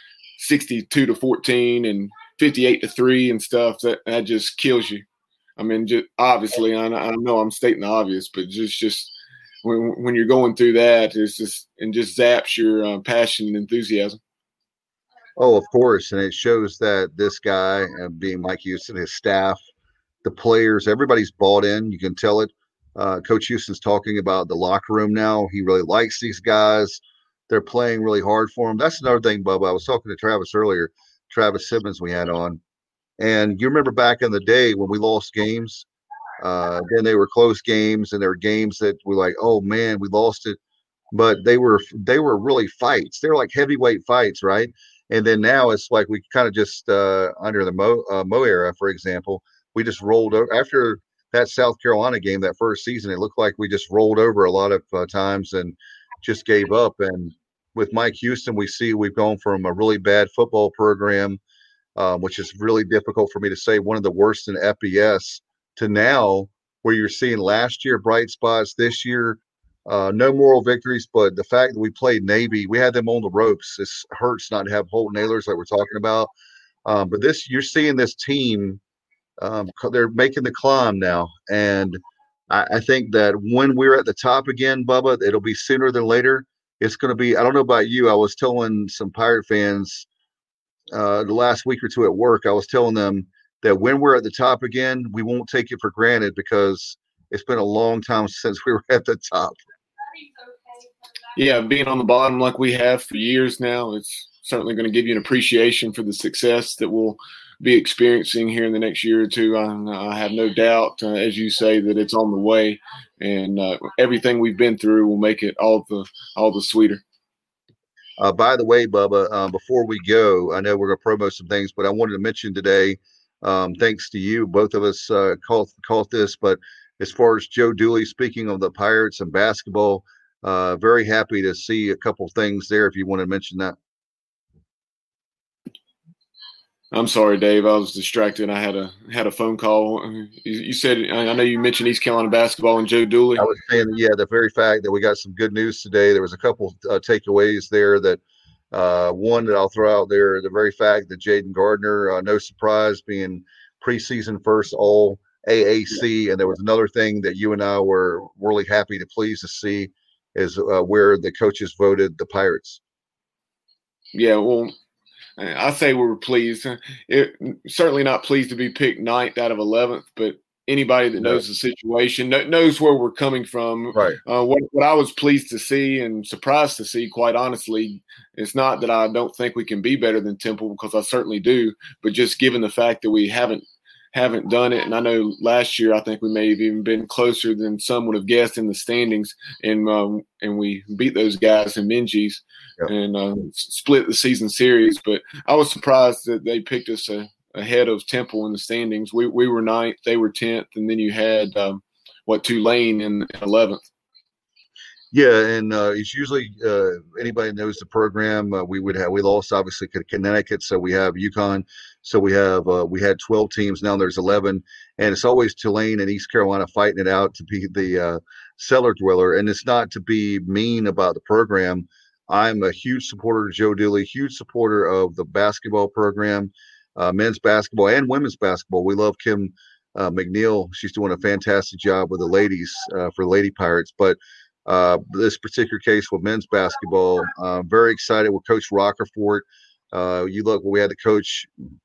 62-14 and 58-3 and stuff, that just kills you. I mean, just obviously, I know I'm stating the obvious, but just when you're going through that, it's just zaps your passion and enthusiasm. Oh, of course, and it shows that this guy, being Mike Houston, his staff, the players, everybody's bought in. You can tell it. Coach Houston's talking about the locker room now. He really likes these guys. They're playing really hard for him. That's another thing, Bubba. I was talking to Travis earlier, Travis Simmons we had on. And you remember back in the day when we lost games, then they were close games, and there were games that were like, oh, man, we lost it. But they were really fights. They were like heavyweight fights, right? And then now it's like we kind of just under the Mo era, for example, we just rolled over after that South Carolina game, that first season. It looked like we just rolled over a lot of times and just gave up. And with Mike Houston, we see we've gone from a really bad football program, which is really difficult for me to say, one of the worst in FBS, to now where you're seeing last year bright spots, this year no moral victories. But the fact that we played Navy, we had them on the ropes. It hurts not to have Holt Nailers like we're talking about. But you're seeing this team. They're making the climb now, and I think that when we're at the top again, Bubba, it'll be sooner than later. It's going to be. I don't know about you. I was telling some Pirate fans the last week or two at work. I was telling them that when we're at the top again, we won't take it for granted because it's been a long time since we were at the top. Yeah, being on the bottom like we have for years now, it's certainly going to give you an appreciation for the success that we'll be experiencing here in the next year or two. I have no doubt, as you say, that it's on the way, and everything we've been through will make it all the sweeter. By the way, Bubba, before we go, I know we're going to promote some things, but I wanted to mention today, thanks to you, both of us caught this, but as far as Joe Dooley, speaking of the Pirates and basketball, very happy to see a couple things there if you want to mention that. I'm sorry, Dave. I was distracted. I had a phone call. You said, I know you mentioned East Carolina basketball and Joe Dooley. I was saying, yeah, the very fact that we got some good news today. There was a couple takeaways there that one that I'll throw out there, the very fact that Jaden Gardner, no surprise, being preseason first all AAC. And there was another thing that you and I were really happy to pleased to see is where the coaches voted the Pirates. Yeah, well, I say we were pleased. Certainly not pleased to be picked 9th out of 11th, but anybody that knows the situation knows where we're coming from. Right. What I was pleased to see and surprised to see, quite honestly, it's not that I don't think we can be better than Temple, because I certainly do, but just given the fact that we haven't done it. And I know last year I think we may have even been closer than some would have guessed in the standings, and we beat those guys in Minji's and split the season series. But I was surprised that they picked us ahead of Temple in the standings. We were 9th, they were 10th, and then you had Tulane in 11th. Yeah, and it's usually anybody knows the program. We lost obviously Connecticut, so we have UConn. So we had 12 teams, now there's 11, and it's always Tulane and East Carolina fighting it out to be the cellar dweller. And it's not to be mean about the program. I'm a huge supporter of Joe Dooley, huge supporter of the basketball program, men's basketball and women's basketball. We love Kim McNeil. She's doing a fantastic job with the ladies for Lady Pirates. But this particular case with men's basketball, very excited with Coach Rockerford. You look, we had the coach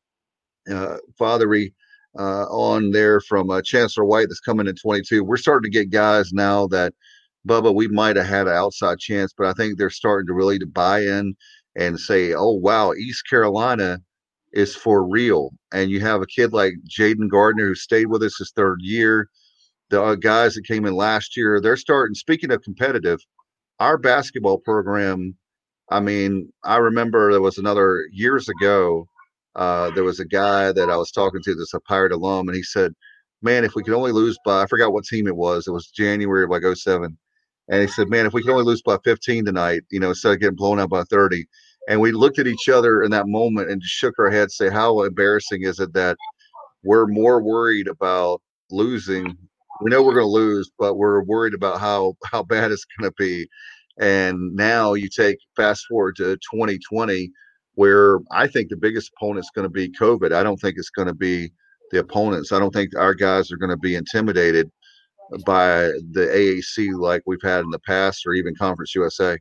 Fathery on there from Chancellor White that's coming in 22. We're starting to get guys now that, Bubba, we might have had an outside chance, but I think they're starting to really to buy in and say, oh, wow, East Carolina is for real. And you have a kid like Jaden Gardner who stayed with us his third year. The guys that came in last year, they're starting. Speaking of competitive, our basketball program, I mean, I remember there was another years ago, there was a guy that I was talking to that's a Pirate alum, and he said, man, if we could only lose by, I forgot what team it was January of like 07. And he said, man, if we could only lose by 15 tonight, instead of getting blown out by 30. And we looked at each other in that moment and just shook our heads, say, how embarrassing is it that we're more worried about losing. We know we're going to lose, but we're worried about how bad it's going to be. And now you fast forward to 2020, where I think the biggest opponent is going to be COVID. I don't think it's going to be the opponents. I don't think our guys are going to be intimidated. by the AAC like we've had in the past, or even Conference USA.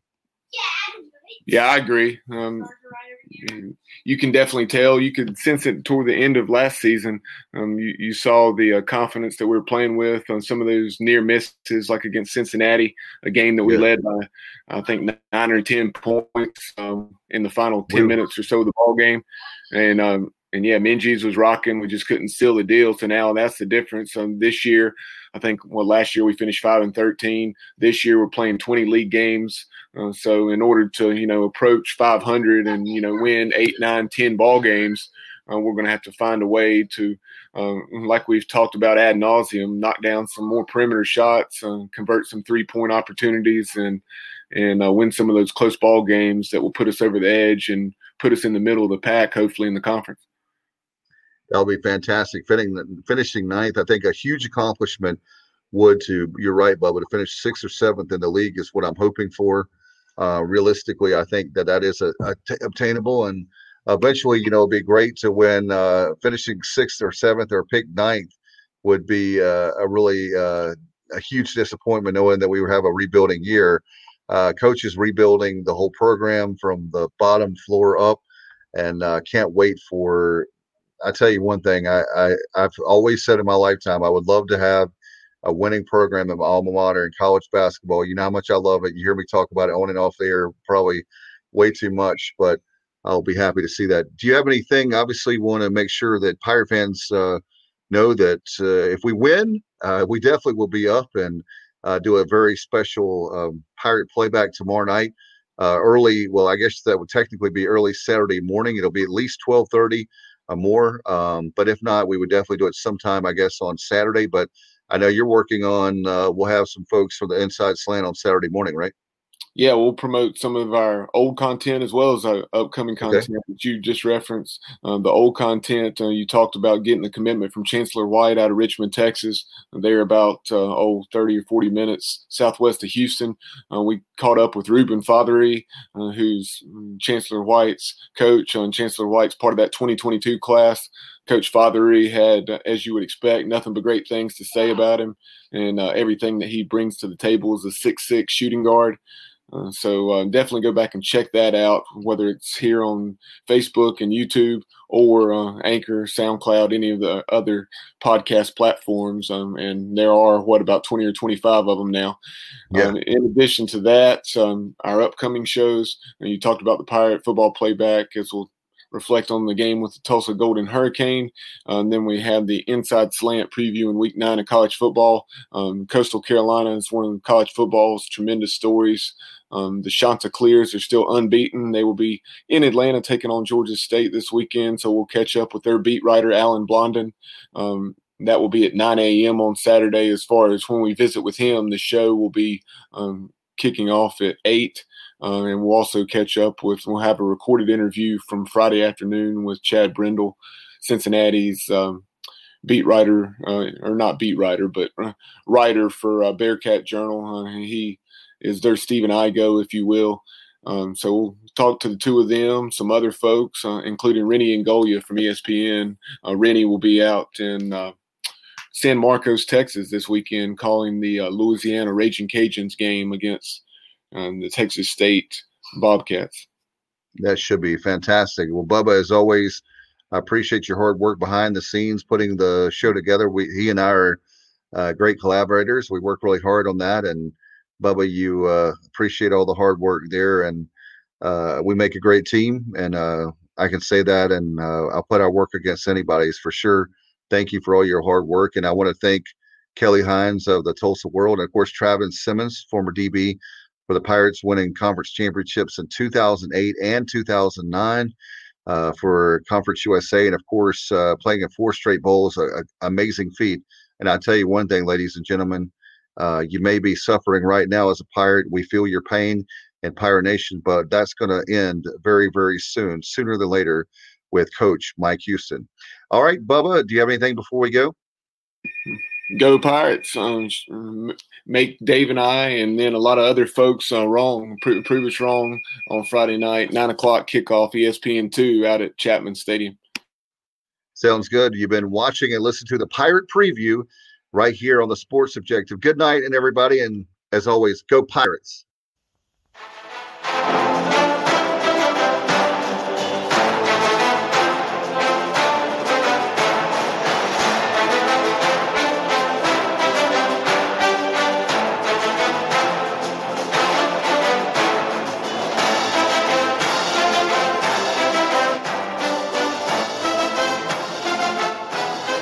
Yeah, I agree. You can definitely tell. You could sense it toward the end of last season. You saw the confidence that we were playing with on some of those near misses, like against Cincinnati, a game that we led by, I think, 9 or 10 points in the final 10 minutes or so of the ball game. And yeah, Minji's was rocking. We just couldn't seal the deal. So now that's the difference. This year, I think, last year we finished 5-13. This year we're playing 20 league games. So in order to, approach 500 and, win 8, 9, 10 ball games, we're going to have to find a way to, like we've talked about ad nauseum, knock down some more perimeter shots, convert some 3-point opportunities, and win some of those close ball games that will put us over the edge and put us in the middle of the pack, hopefully in the conference. That'll be fantastic. Finishing ninth, I think a huge accomplishment you're right, Bubba, to finish 6th or 7th in the league is what I'm hoping for. Realistically, I think that is obtainable, and eventually, it'd be great to win. Finishing 6th or 7th or picked 9th would be a really a huge disappointment, knowing that we would have a rebuilding year. Coach is rebuilding the whole program from the bottom floor up, and can't wait for. I tell you one thing, I've always said in my lifetime, I would love to have a winning program in my alma mater in college basketball. You know how much I love it. You hear me talk about it on and off the air probably way too much, but I'll be happy to see that. Do you have anything? Obviously, want to make sure that Pirate fans know that if we win, we definitely will be up and do a very special Pirate playback tomorrow night. Early, well, I guess that would technically be early Saturday morning. It'll be at least 12:30 or more. But if not, we would definitely do it sometime, I guess, on Saturday. But I know you're working on, we'll have some folks for the Inside Slant on Saturday morning, right? Yeah, we'll promote some of our old content as well as our upcoming content that you just referenced. The old content, you talked about getting the commitment from Chancellor White out of Richmond, Texas. They're about 30 or 40 minutes southwest of Houston. We caught up with Ruben Fothery, who's Chancellor White's coach, and Chancellor White's part of that 2022 class. Coach Fothery had, as you would expect, nothing but great things to say about him, and everything that he brings to the table is a 6'6" shooting guard. So definitely go back and check that out, whether it's here on Facebook and YouTube or Anchor, SoundCloud, any of the other podcast platforms. And there are, about 20 or 25 of them now. Yeah. In addition to that, our upcoming shows, and you talked about the Pirate football playback, as we'll reflect on the game with the Tulsa Golden Hurricane. Then we have the Inside Slant preview in Week 9 of college football. Coastal Carolina is one of college football's tremendous stories. The Chanticleers are still unbeaten. They will be in Atlanta taking on Georgia State this weekend, so we'll catch up with their beat writer, Alan Blondin. That will be at 9 a.m. on Saturday. As far as when we visit with him, the show will be kicking off at 8. And we'll also we'll have a recorded interview from Friday afternoon with Chad Brindle, Cincinnati's beat writer, or not beat writer, but writer for Bearcat Journal. He is their Stephen Igo, if you will. So we'll talk to the two of them, some other folks, including Rennie Ngolia from ESPN. Rennie will be out in San Marcos, Texas this weekend, calling the Louisiana Raging Cajuns game against the Texas State Bobcats. That should be fantastic. Well, Bubba, as always, I appreciate your hard work behind the scenes, putting the show together. He and I are great collaborators. We work really hard on that. And Bubba, you appreciate all the hard work there. And we make a great team. And I can say that. And I'll put our work against anybody's for sure. Thank you for all your hard work. And I want to thank Kelly Hines of the Tulsa World. And, of course, Travis Simmons, former DB for the Pirates, winning conference championships in 2008 and 2009 for Conference USA. And, of course, playing in 4 straight bowls, an amazing feat. And I'll tell you one thing, ladies and gentlemen, you may be suffering right now as a Pirate. We feel your pain in Pirate Nation, but that's going to end very, very soon, sooner than later, with Coach Mike Houston. All right, Bubba, do you have anything before we go? Go Pirates. Make Dave and I and then a lot of other folks wrong, prove us wrong on Friday night, 9 o'clock kickoff, ESPN2 out at Chapman Stadium. Sounds good. You've been watching and listening to the Pirate Preview right here on the Sports Objective. Good night, and everybody. And as always, go Pirates.